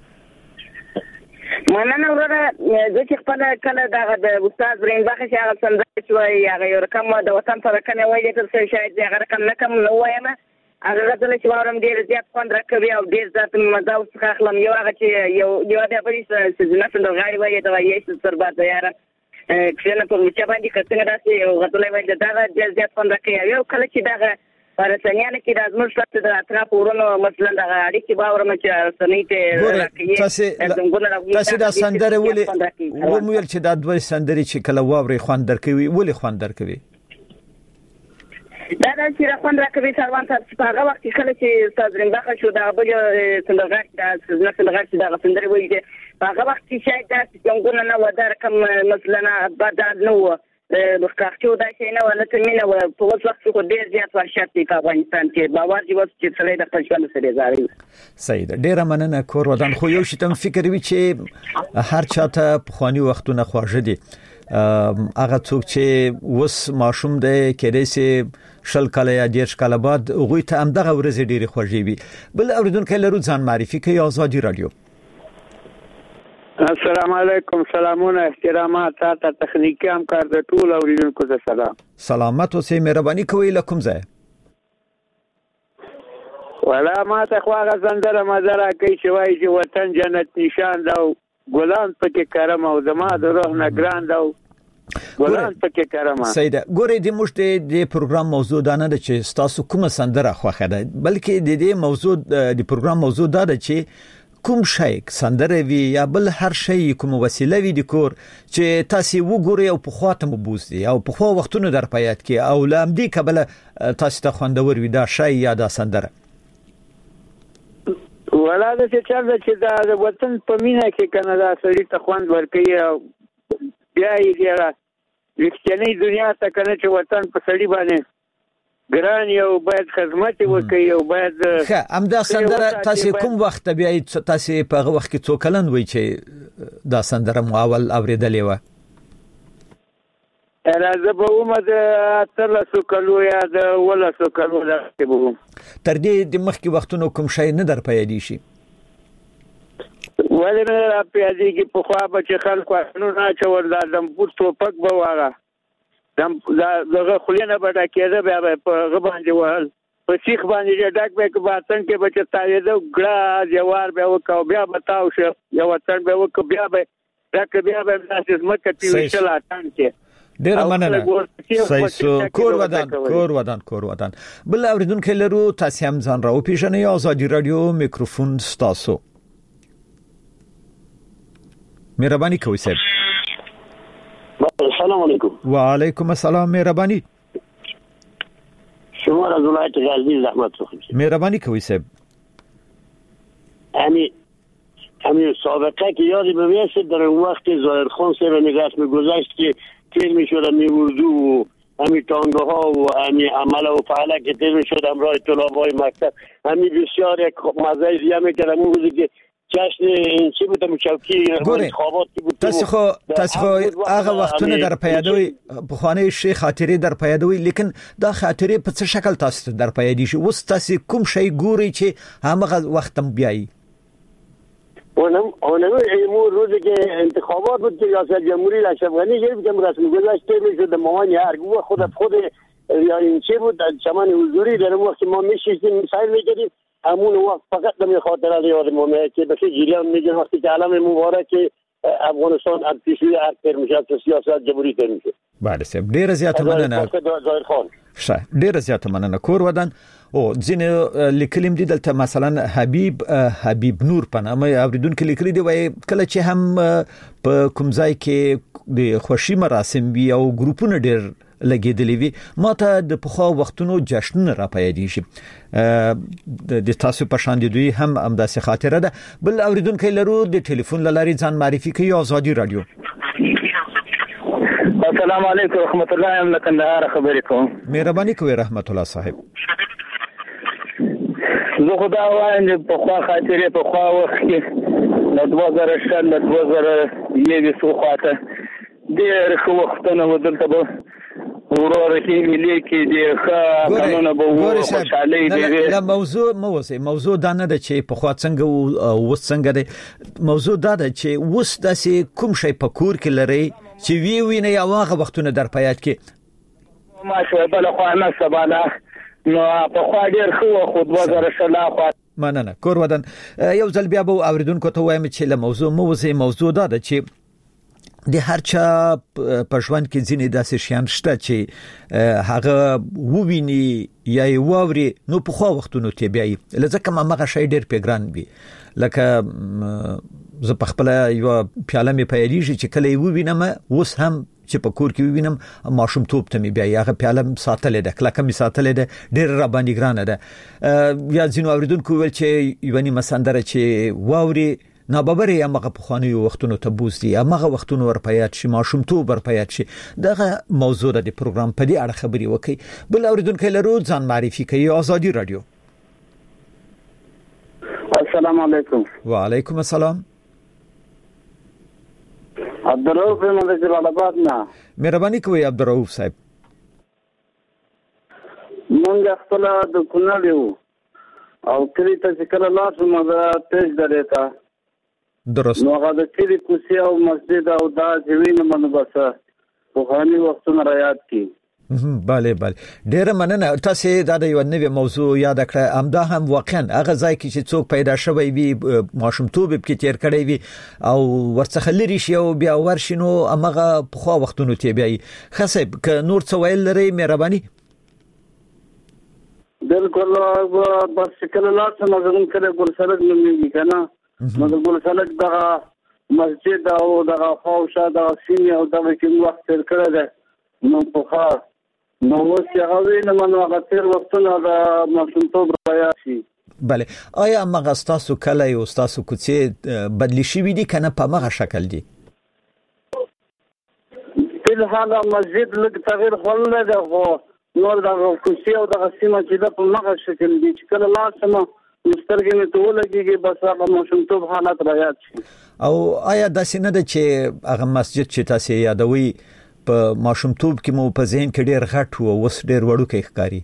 مننه ورته زه چې خپل کله دغه د استاد برین باخ چې هغه څنګه چې وایي هغه یو رقم د وطن سره کنه وایي تر څو شاید هغه رقم نه کم نو وایم هغه غوښتل چې واورم ډیر زیات خوند راکوي او ډیر ذات مزه اوس خپلم یو هغه چې یو یو د پولیس سزنه څنګه غاړي وایي دا یې څه سر باندې یاره کله په چې باندې کڅنګ راځي او غوښتل وایي دا ډیر زیات خوند راکوي یو کله چې دا پرسنیان کې د ازمر شته د اطراف ورونو مثلا د اړیکې باورم چې سنیته راکوي تاسو دا سندره ولې ومویل چې دا دوه سندري چې کله واوري خوند درکوي ولې خوند درکوي دا د چې خوند راکوي سروان صاحب په هغه وخت کې کله چې استاد رنګه شو دا بل څنګه دا څنګه چې دا سندره وایي په هغه وخت کې شاید دا څنګه نه ودار کوم مثلا بدل نو د ښکارچو دا شي نه ولته مینه و په وخت کې ډېر زیات ورشت په افغانستان کې باور دی چې څلې د خپل ژوند سره زاري. صحیح ده ډېر مننه کور ودان خو یو شی تم فکر وی چې هر چاته په خواني وختونه خواږه دي هغه څوک چې وس ماشوم ده کېدې سي شل کاله یا ډېر کاله بعد غوي ته هم دغه ورځ ډېری خوږي وي. بل اوریدونکو لرو ځان معرفي کوي آزادي رادیو. السلام علیکم سلامونه احترامات تاسو تخنیکی همکار د ټول اوریدونکو ته سلام. سلامت اوسئ مهرباني کوئ لکم ځای. ولا ما ته خواغه زندره مزره کوي چې وایي چې وطن جنت نشان دا ګلان پکې کرم او زما د روح نه ګران دا ګلان پکې کرم. سیده ګورې د مشت د پروګرام موضوع دا نه ده چې تاسو کومه سندره خوښه ده بلکې د دې موضوع د پروګرام موضوع دا ده چې کوم شی سندره وی یا بل هر شی کوم وسیله وی د کور چې تاسو وګورئ او په خواته مبوزي او په خو وختونو در پیات کې او لام دی کبل تاسو ته خوندور وی دا شی یا دا سندره ولا د چې چا چې دا د وطن په مینا کې کنه دا سړی ته خوند ورکړي او بیا یې ګره رښتینی دنیا ته کنه چې وطن په سړی باندې ګران یو باید خدمت وکړي او باید ښه امدا سندره تاسو کوم وخت بیا تاسو په هغه وخت کې څو کلن وای چې دا سندره ماول اوریدلې و راځه به عمر تلاسو کلو یا د ولاسو کلو راځي به تر دې د مخکې وختونو کوم شی نه در پیدا شي ولې نه را پیدا کی په خوا به چې خلکو نو نه چور دا دم پټو پک به واغه دم دغه خلینه بډا کېده بیا په غباندې وهل په سیخ باندې ډاک به کې باطن کې بچ تاوي د ګړه جوار به وکاو بیا بتاو شو یو وطن به وک بیا به راک بیا به تاسو مکه پیو شل اتان کې ډیر مننه صحیح کور ودان کور ودان کور ودان بل اوریدونکو لرو تاسو هم ځان راو پیژنې آزادي رادیو میکروفون ستاسو. مهرباني کوي صاحب. السلام علیکم. وعلیکم السلام. مهرباني. شما از ولایت غزنی زحمت بخورید. مهرباني کوي صاحب. یعنی همین سابقه که یادی بمیسته در اون وقت ظاهر خان صاحب نگاش میگذاشت که تیر میشد می اردو و همین تانگه ها و همین عمل و فعله که تیر میشد امرای طلاب های مکتب همین بسیار یک مزه زیه میکرد همون روزی که جشن این چی بودم چوکی انتخابات بود. تاسو خو تاسو خو هغه وختونه در پیادوي بخوانه شي خاطره در پیادوي لیکن دا خاطره په څه شکل تاسو در پیادي شي اوس تاسو کوم شي ګوري چې هغه وختم بیاي اونم اونم ایمو روزی که انتخابات بود که ریاست جمهوری اشرف غنی گرفت که رسمی گذاشته میشد مامان هرگو خود خود یا این چی بود چمن حضوری در وقت ما میشیدیم مسائل میکردیم همون وقت فقط دمی خاطره یادم میاد که بخی جریان میگن وقتی که علم مبارک افغانستان ارتشی اکتر میشه سیاست جمهوری تر میشه. بله سب ډیر زیات مننه. ظاهر خان شه ډیر زیات مننه کور ودان او ځینې لیکلم دي دلته مثلا حبیب حبیب نور په نامه اوریدونکو لیکلي دی وای کله چې هم په کوم ځای کې د خوشي مراسم وی او ګروپونه ډیر لګیدلی وي ماته د پخوا وختونو جشن را پیدا شي د تاسو په شان دي دوی هم امداسه خاطره ده. بل اوریدونکو لرو د ټلیفون لاري ځان معرفي کوي آزادي رادیو. السلام علیکم رحمت الله ام کندهار خبرې کوم. مهرباني کوي رحمت الله صاحب. زه خدا وایم په خوا خاطرې په خوا وخت کې د دوه زره شل د دوه زره یوې څو خاطر ډېر ښه وختونه و دلته به ورور کې ملي کې د ښه قانونه به وو خوشحالۍ ډېرې. لا موضوع مو وسه موضوع دا نه ده چې په خوا څنګه او وس څنګه ده. موضوع دا ده چې وس داسې کوم شی په کور کې لري چې وی وینه یا واغه وختونه در پیات کې ماشه بل خو نه سباله نو په خوا ډیر خو خو دوه زره شل خو مننه کور ودان. یو ځل بیا به اوریدونکو ته وایم چې له موضوع مو وسه موضوع دا ده چې د هر چا په ژوند کې ځینې داسې شیان شته چې هغه وویني یا ووري نو په خو وختونو ته بیا لکه ما مغه شی ډیر پیګران وي لکه زه په خپل یو پیاله می پیریږي چې کله ووینم اوس هم چې په کور کې ووینم ماشوم توپ ته می بیا هغه پیاله ساتلې ده کله کمی ساتلې ده ډیر را باندې ګرانه ده. یا ځینو اوریدونکو ول چې یونی مسندره چې ووري ناببره یا مغه په خواني وختونو ته بوزي یا مغه وختونو ورپیات شي ماشوم تو ورپیات شي دغه موضوع د پروګرام په دې اړه خبري وکي. بل اوریدونکو لرو ځان معرفي کوي آزادي رادیو. السلام علیکم. وعلیکم السلام. عبدالرؤوف من جلال آباد نه. مهرباني کوي عبدالرؤوف صاحب. مونږ خپل د کونړ یو او کلی ته چې کله لاړ شو مګر تیز درېتا درست نو هغه د کلی کوڅې او مسجد او دا ځوینه منو بس په خاني وختونه را یاد کی. bale bale ډیره مننه. تاسو دا د یو نوې موضوع یاد کړه امدا هم واقعا هغه ځای کې چې څوک پیدا شوی وي ماشومتوب کې تیر کړی وي او ورڅخه لري شي او بیا ورشنو امغه په خو وختونو ته بیا خصب ک نور څه ویل لري مهرباني. بالکل بس کله لا څه نظرون کړه ګل سرد نومېږي کنه نو د ګل سرد دغه مسجد او دغه خوشا دغه سیمه او دغه کوم وخت تیر کړه ده نو په خا نو اوس هغه وینم نو هغه تیر وختونه د ماشومتوب رایا شي. bale آیا مغه تاسو کله یو تاسو کوڅه بدلی شي وي دي کنه په مغه شکل دي؟ په هغه مسجد لږ تغییر خلل ده خو نور دغه کوڅه او دغه سیمه چې د په مغه شکل دي چې کله لاسمه مسترګې مې ته ولګيږي بس هغه ماشومتوب حالت رایا شي. او آیا داسې نه ده چې هغه مسجد چې تاسو یادوي په ماشومتوب کې مو په ذهن کې ډېر غټ وو اوس ډېر وړوکی ښکاري؟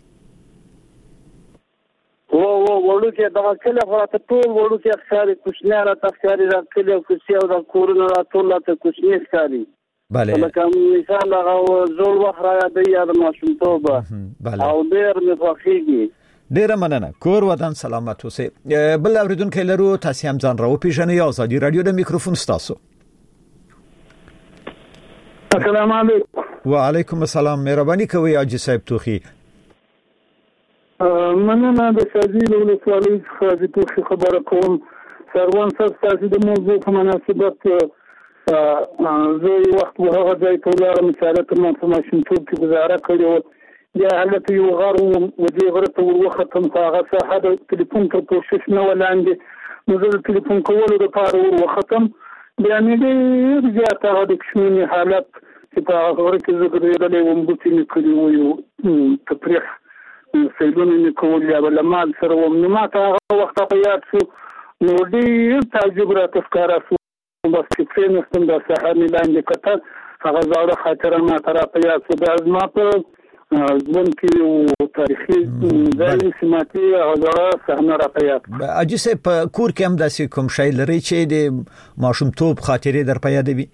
و و وړوکی دغه کله خو ټول وړوکی ښکاري کوچنی راته ښکاري دا کله کوڅې او د کورونه ټول راته کوچنی ښکاري. bale لکه مثال هغه زول وخت را یادوي یا د ماشومتوب او ډېر مې خوښېږي. ډیره مننه کور ودان سلامت اوسئ. بل اوریدونکو لرو تاسو هم ځان راو پیژنئ آزادي رادیو د میکروفون تاسو. السلام علیکم. وعلیکم السلام. مهرباني کوي حاجی صاحب توخی. مننه د سازي ولسوالۍ څخه د توخی خبره کوم. سروان تاسو د موضوع په مناسبت زه یو وخت هغه ځای ته ولاړم چې هلته ما په ماشومتوب کې ګزاره کړې وه بیا هلته یو غر و و دې غره ته ور وختم په هغه ساحه د تلیفون تر پوښښ نه وه لاندې نو زه د تلیفون کولو دپاره ور وختم بیا مې ډېر زیات هغه د کښېنونې حالت چې په هغه غره کې زه ګرځېدلی وم بوټي مې کړي وو یو تفریح سیلونه مې کول یا به له مال سره وم نو ما ته هغه وخت په یاد شو نو ډېر تعجب راته ښکاره شو بس چې کښېنستم دا ساحه مې لاندې کتل هغه زاړه خاطره ما ته راته یاد شو دا زما په ژوند کې یو تاریخي ځای چې ما ته هغه زاړه صحنه راته یاد کړه. حاجي صاحب په کور کې هم داسې کوم شی لرئ چې د ماشومتوب خاطرې در په یادوي؟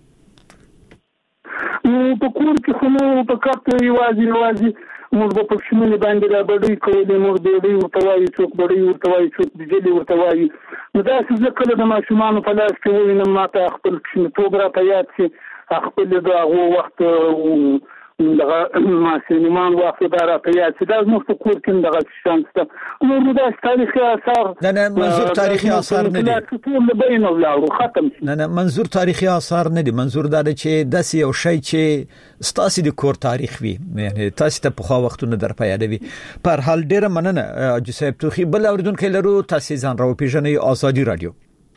نو په کور کې خو نو په کار کې یوازې یوازې موږ به په شمېلې باندې را بډۍ کولې موږ ډوډۍ ورته وایو څوک بډۍ ورته وایي څوک بجلې ورته وایي نو داسې زه کله د ماشومانو په لاس کې ووینم ما ته خپل کوچنیتوب راته یاد شي خپل د هغو وخت دغه ماشومان وخت دا راته یاد شي دا زموږ په کور کې دغه شیان شته نور داسې تاریخي آثار نه نه منظور تاریخي آثار نه دي ټول له بین ولاړو ختم نه نه منظور تاریخي آثار نه دي منظور دا دی چې داسې یو شی چې ستاسو د کور تاریخ وي یعنی تاسو ته په خوا وختونه در په یادوي پر حال ډیره مننه حاجي صاحب توخی بل اوریدونکو لرو تاسو ځان راو پیژنې آزادي رادیو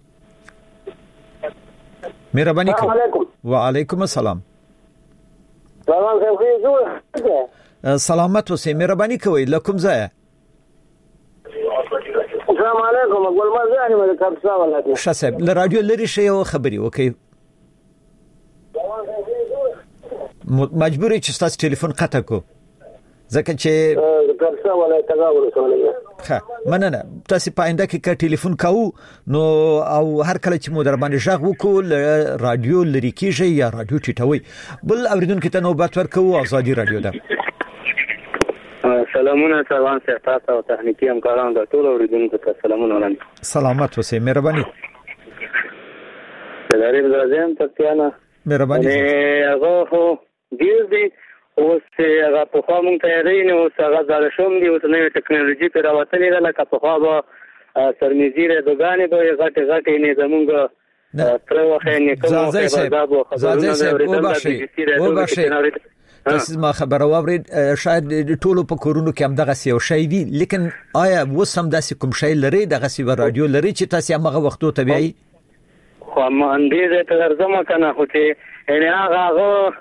مهرباني کوم وعلیکم السلام سلام علیکم سلامت اوسئ مهرباني کوئ لکم ځای السلام علیکم ګلمر زاني مې کاپسا ولادي ښه صاحب له رادیو لري شي او خبري وکي مجبورې چې تاسو ټلیفون قطع کو ځکه چې کاپسا ولادي تګاور سوالې ښه مننه تاسو په آینده کې که ټلیفون کاو نو او هر کله چې مو در باندې ژغ وکول رادیو لري کیږي یا رادیو ټیټوي بل اوریدونکو ته نوبت ورکوو آزادي رادیو ده سلامونه سلام صحت او تخنیکی همکارانو د ټول اوریدونکو ته سلامونه وړاندې سلامت اوسئ مهرباني دلاري درځم تاسو مهرباني هغه خو ډیر دی اوس هغه په خوا مونږ تیاری نه اوس هغه ځل شوم دی اوس نوې ټکنالوژي پر راوتلې ده لکه په خوا به سرمزیره دوګانې به غټه غټه نه زمونږ تر وخت نه کوم خبرداب زاده صاحب او باشي او باشي تاسو ما خبر اورید شاید ټولو په کورونو کې هم دغه یو شی وي لیکن آیا وسم داسې کوم شی لري دغه سی رادیو لري چې تاسو هغه وختو طبيعي خو ما اندې ته درځم کنه خو ته یعنی هغه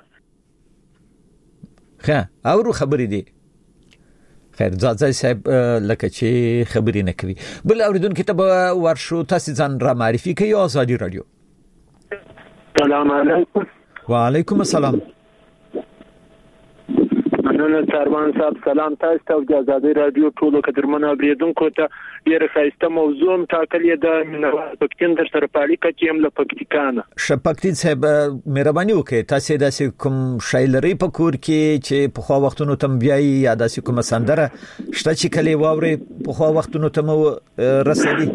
ښه اورو خبرې دي خیر ځاځي صاحب لکه چې خبرې نه کوي بل اوریدونکو ته به ورشو تاسو ځان را معرفي کوي آزادي رادیو سلام علیکم وعلیکم السلام مننه سرمان صاحب سلام تاسو ته د آزادي رادیو ټولو قدرمنو اوریدونکو ته ډیره ښایسته موضوع متاکلې ده منور پکتین در سره پالیکه چې هم له پکتیکانه شپکتین صاحب مهرباني وکړئ تاسو داسې کوم شی لري په کور کې چې په خوا وختونو تم بیاي یا داسې کوم سندره شته چې کله واوري په خوا وختونو تم رسېدي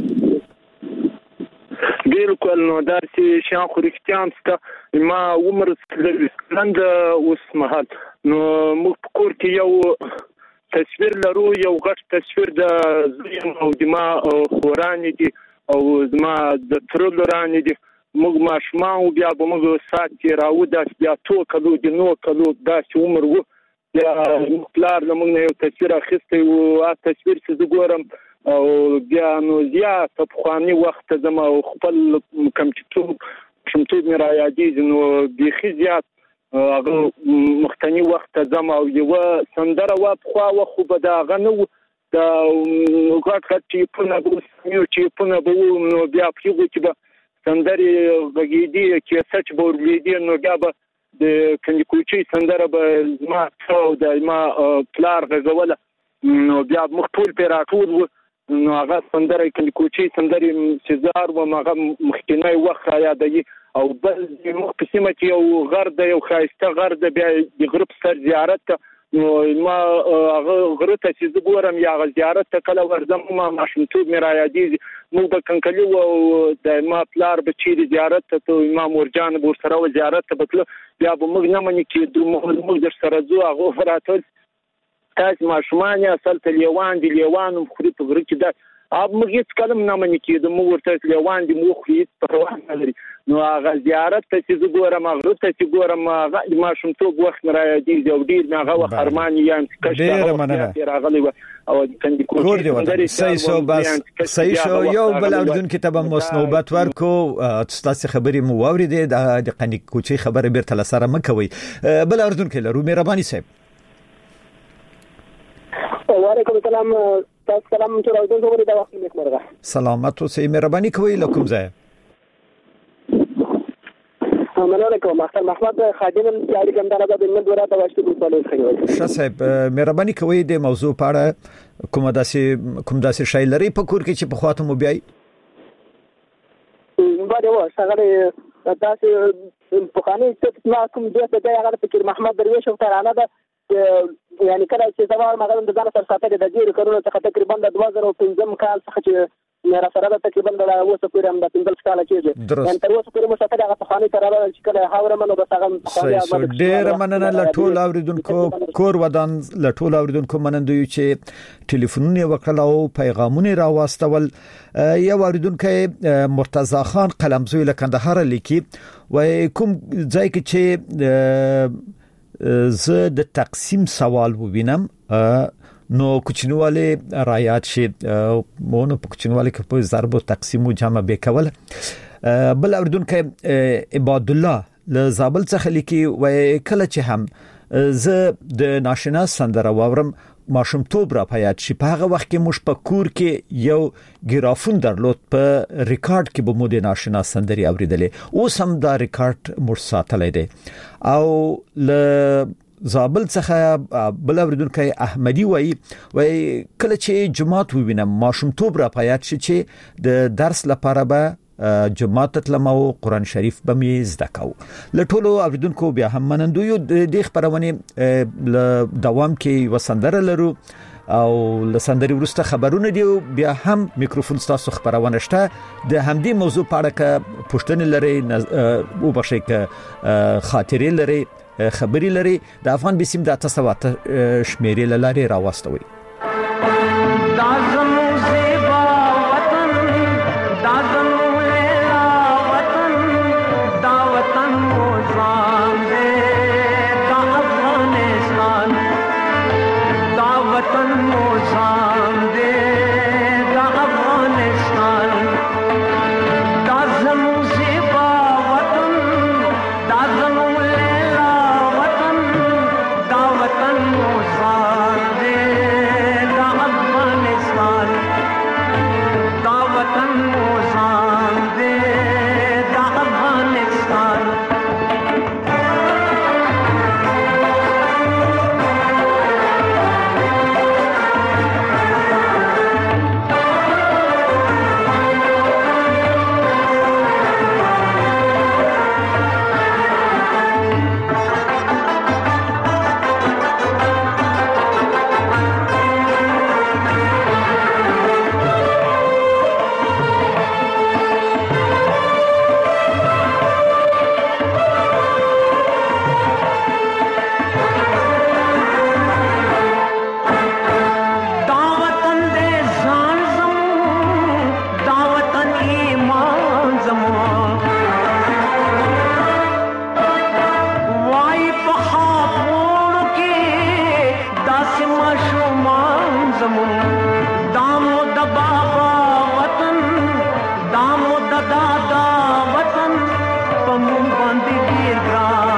بالکل نو داسې شان خو رښتیا ست ما عمر لند اوس مهال نو موږ په کور کې یو تصویر لرو یو غټ تصویر د زویم او د ما خورانې دي او زما د تر لورانې دي موږ ماشومان بیا به موږ سات راو داس بیا تو کلو د نو کلو داسې عمر وو بیا پلار موږ نه یو تصویر اخیستی او هغه تصویر چې ګورم او بیا نو زیات په خواني وخت زما خپل کمپیوټر شمتو مې را یادېږي نو بيخي زیات هغه مختنی وخت زما او یو سندره وا خو خو به دا غنو دا غټ غټ چې په نبو یو چې په نبو نو بیا پیغو چې به سندري غږیدي چې سچ بورلیدي نو بیا به د کني کوچي سندره به ما څو د ما پلار غوله نو بیا مخټول پیراټول نو هغه سندره کني کوچي سندري سزار و ماغه مخکنی وخت یادې او بل مخ په سیمه کې یو غرد یو خاصه غرد بیا د غرب سر زیارت نو ما هغه غرته چې زګورم یا غ زیارت کله ورزم ما ماشومتوب مې را یادېږي موږ به کنکلی او د ما پلار به چې زیارت ته امام ورجان بور سره و زیارت ته بتل بیا به موږ نه منې کې موږ در سره زو هغه فراتل تاسو ماشومان یا اصل ته لیوان دی لیوان خوري په غره کې دا اب موږ هیڅ کلم نه منې کې د موږ ورته لیوان دی موږ هیڅ پروا نه لري نو هغه زیارت ته چې ګورم هغه ته چې ګورم هغه ما شومتوب وخت را دي یو ډیر ما هغه خرمان یم کښته راغلی او څنګه کور دی وته صحیح شو بس صحیح شو یو بل اردن کتاب مسنوبات ورکو تاسو خبري مو واورید د قنی کوچی خبره بیرته لسره مکوي بل اردن کې لرو مهرباني صاحب وعلیکم السلام تاسو سلام ټول اردن ته ورته وخت نیکمرغه سلامات اوسئ مهرباني کوي لکم ځای مننه کوم اختر محمد خادم یاري کوم دا د نن دوره د واشتو په لور خو ښه صاحب مهرباني کوي د موضوع په اړه کوم داسې کوم داسې شی لري په کور کې چې په خاطر مو بیاي باندې و څنګه داسې په خانه ست ما کوم دې ته هغه فکر محمد درویش او ترانه ده یعنی کله چې زما مغلم د ځان سره ساتل د ډیرو کارونو څخه تقریبا د دوه زره پنځم کال څخه چې مې را سره د تقریبا د اوسه پورې هم د پنځل کال کېږي یعنی تر اوسه پورې مو ساتل هغه په خانه تر چې کله هاوره منو بس هغه ډیر مننه لټول اوریدونکو کور ودان لټول اوریدونکو منندوی چې ټلیفونونه وکړل او پیغامونه را واستول یو اوریدونکو مرتضی خان قلمزوی له کندهار لیکي وای کوم ځای کې چې زه د تقسیم سوال ووینم نو کوچنواله رایات شي مونږ په کوچنواله کې په ضرب تقسیم جمع به کول بل اردن کې عباد الله له زابل څخه لیکي وای کله چې هم زه د ناشنا سندره واورم ماشومتوب را پیاد شي په هغه وخت کې موږ په کور کې یو ګرافون درلود په ریکارډ کې به مو د ناشنا سندري اوریدلې اوس هم دا ریکارډ موږ ساتلای دی او ل زابل څخه بل اوریدونکو احمدي وای وای کله چې جمعات ووینم ماشومتوب را پیاد شي چې د درس لپاره به جمعات تلمو قرآن شریف به می زده کو لټولو اوریدونکو بیا هم منندوی د خبرونه دوام کې وسندره لرو او لسندري ورسته خبرونه دی بیا هم میکروفون تاسو خبرونه شته د همدې موضوع په اړه ک پښتنه لري او بشي ک خاطرې لري خبري لري د افغان بسیم د تصوات شمیرې لاري راوستوي दादा वतन पमु बंदी गिर ग्राम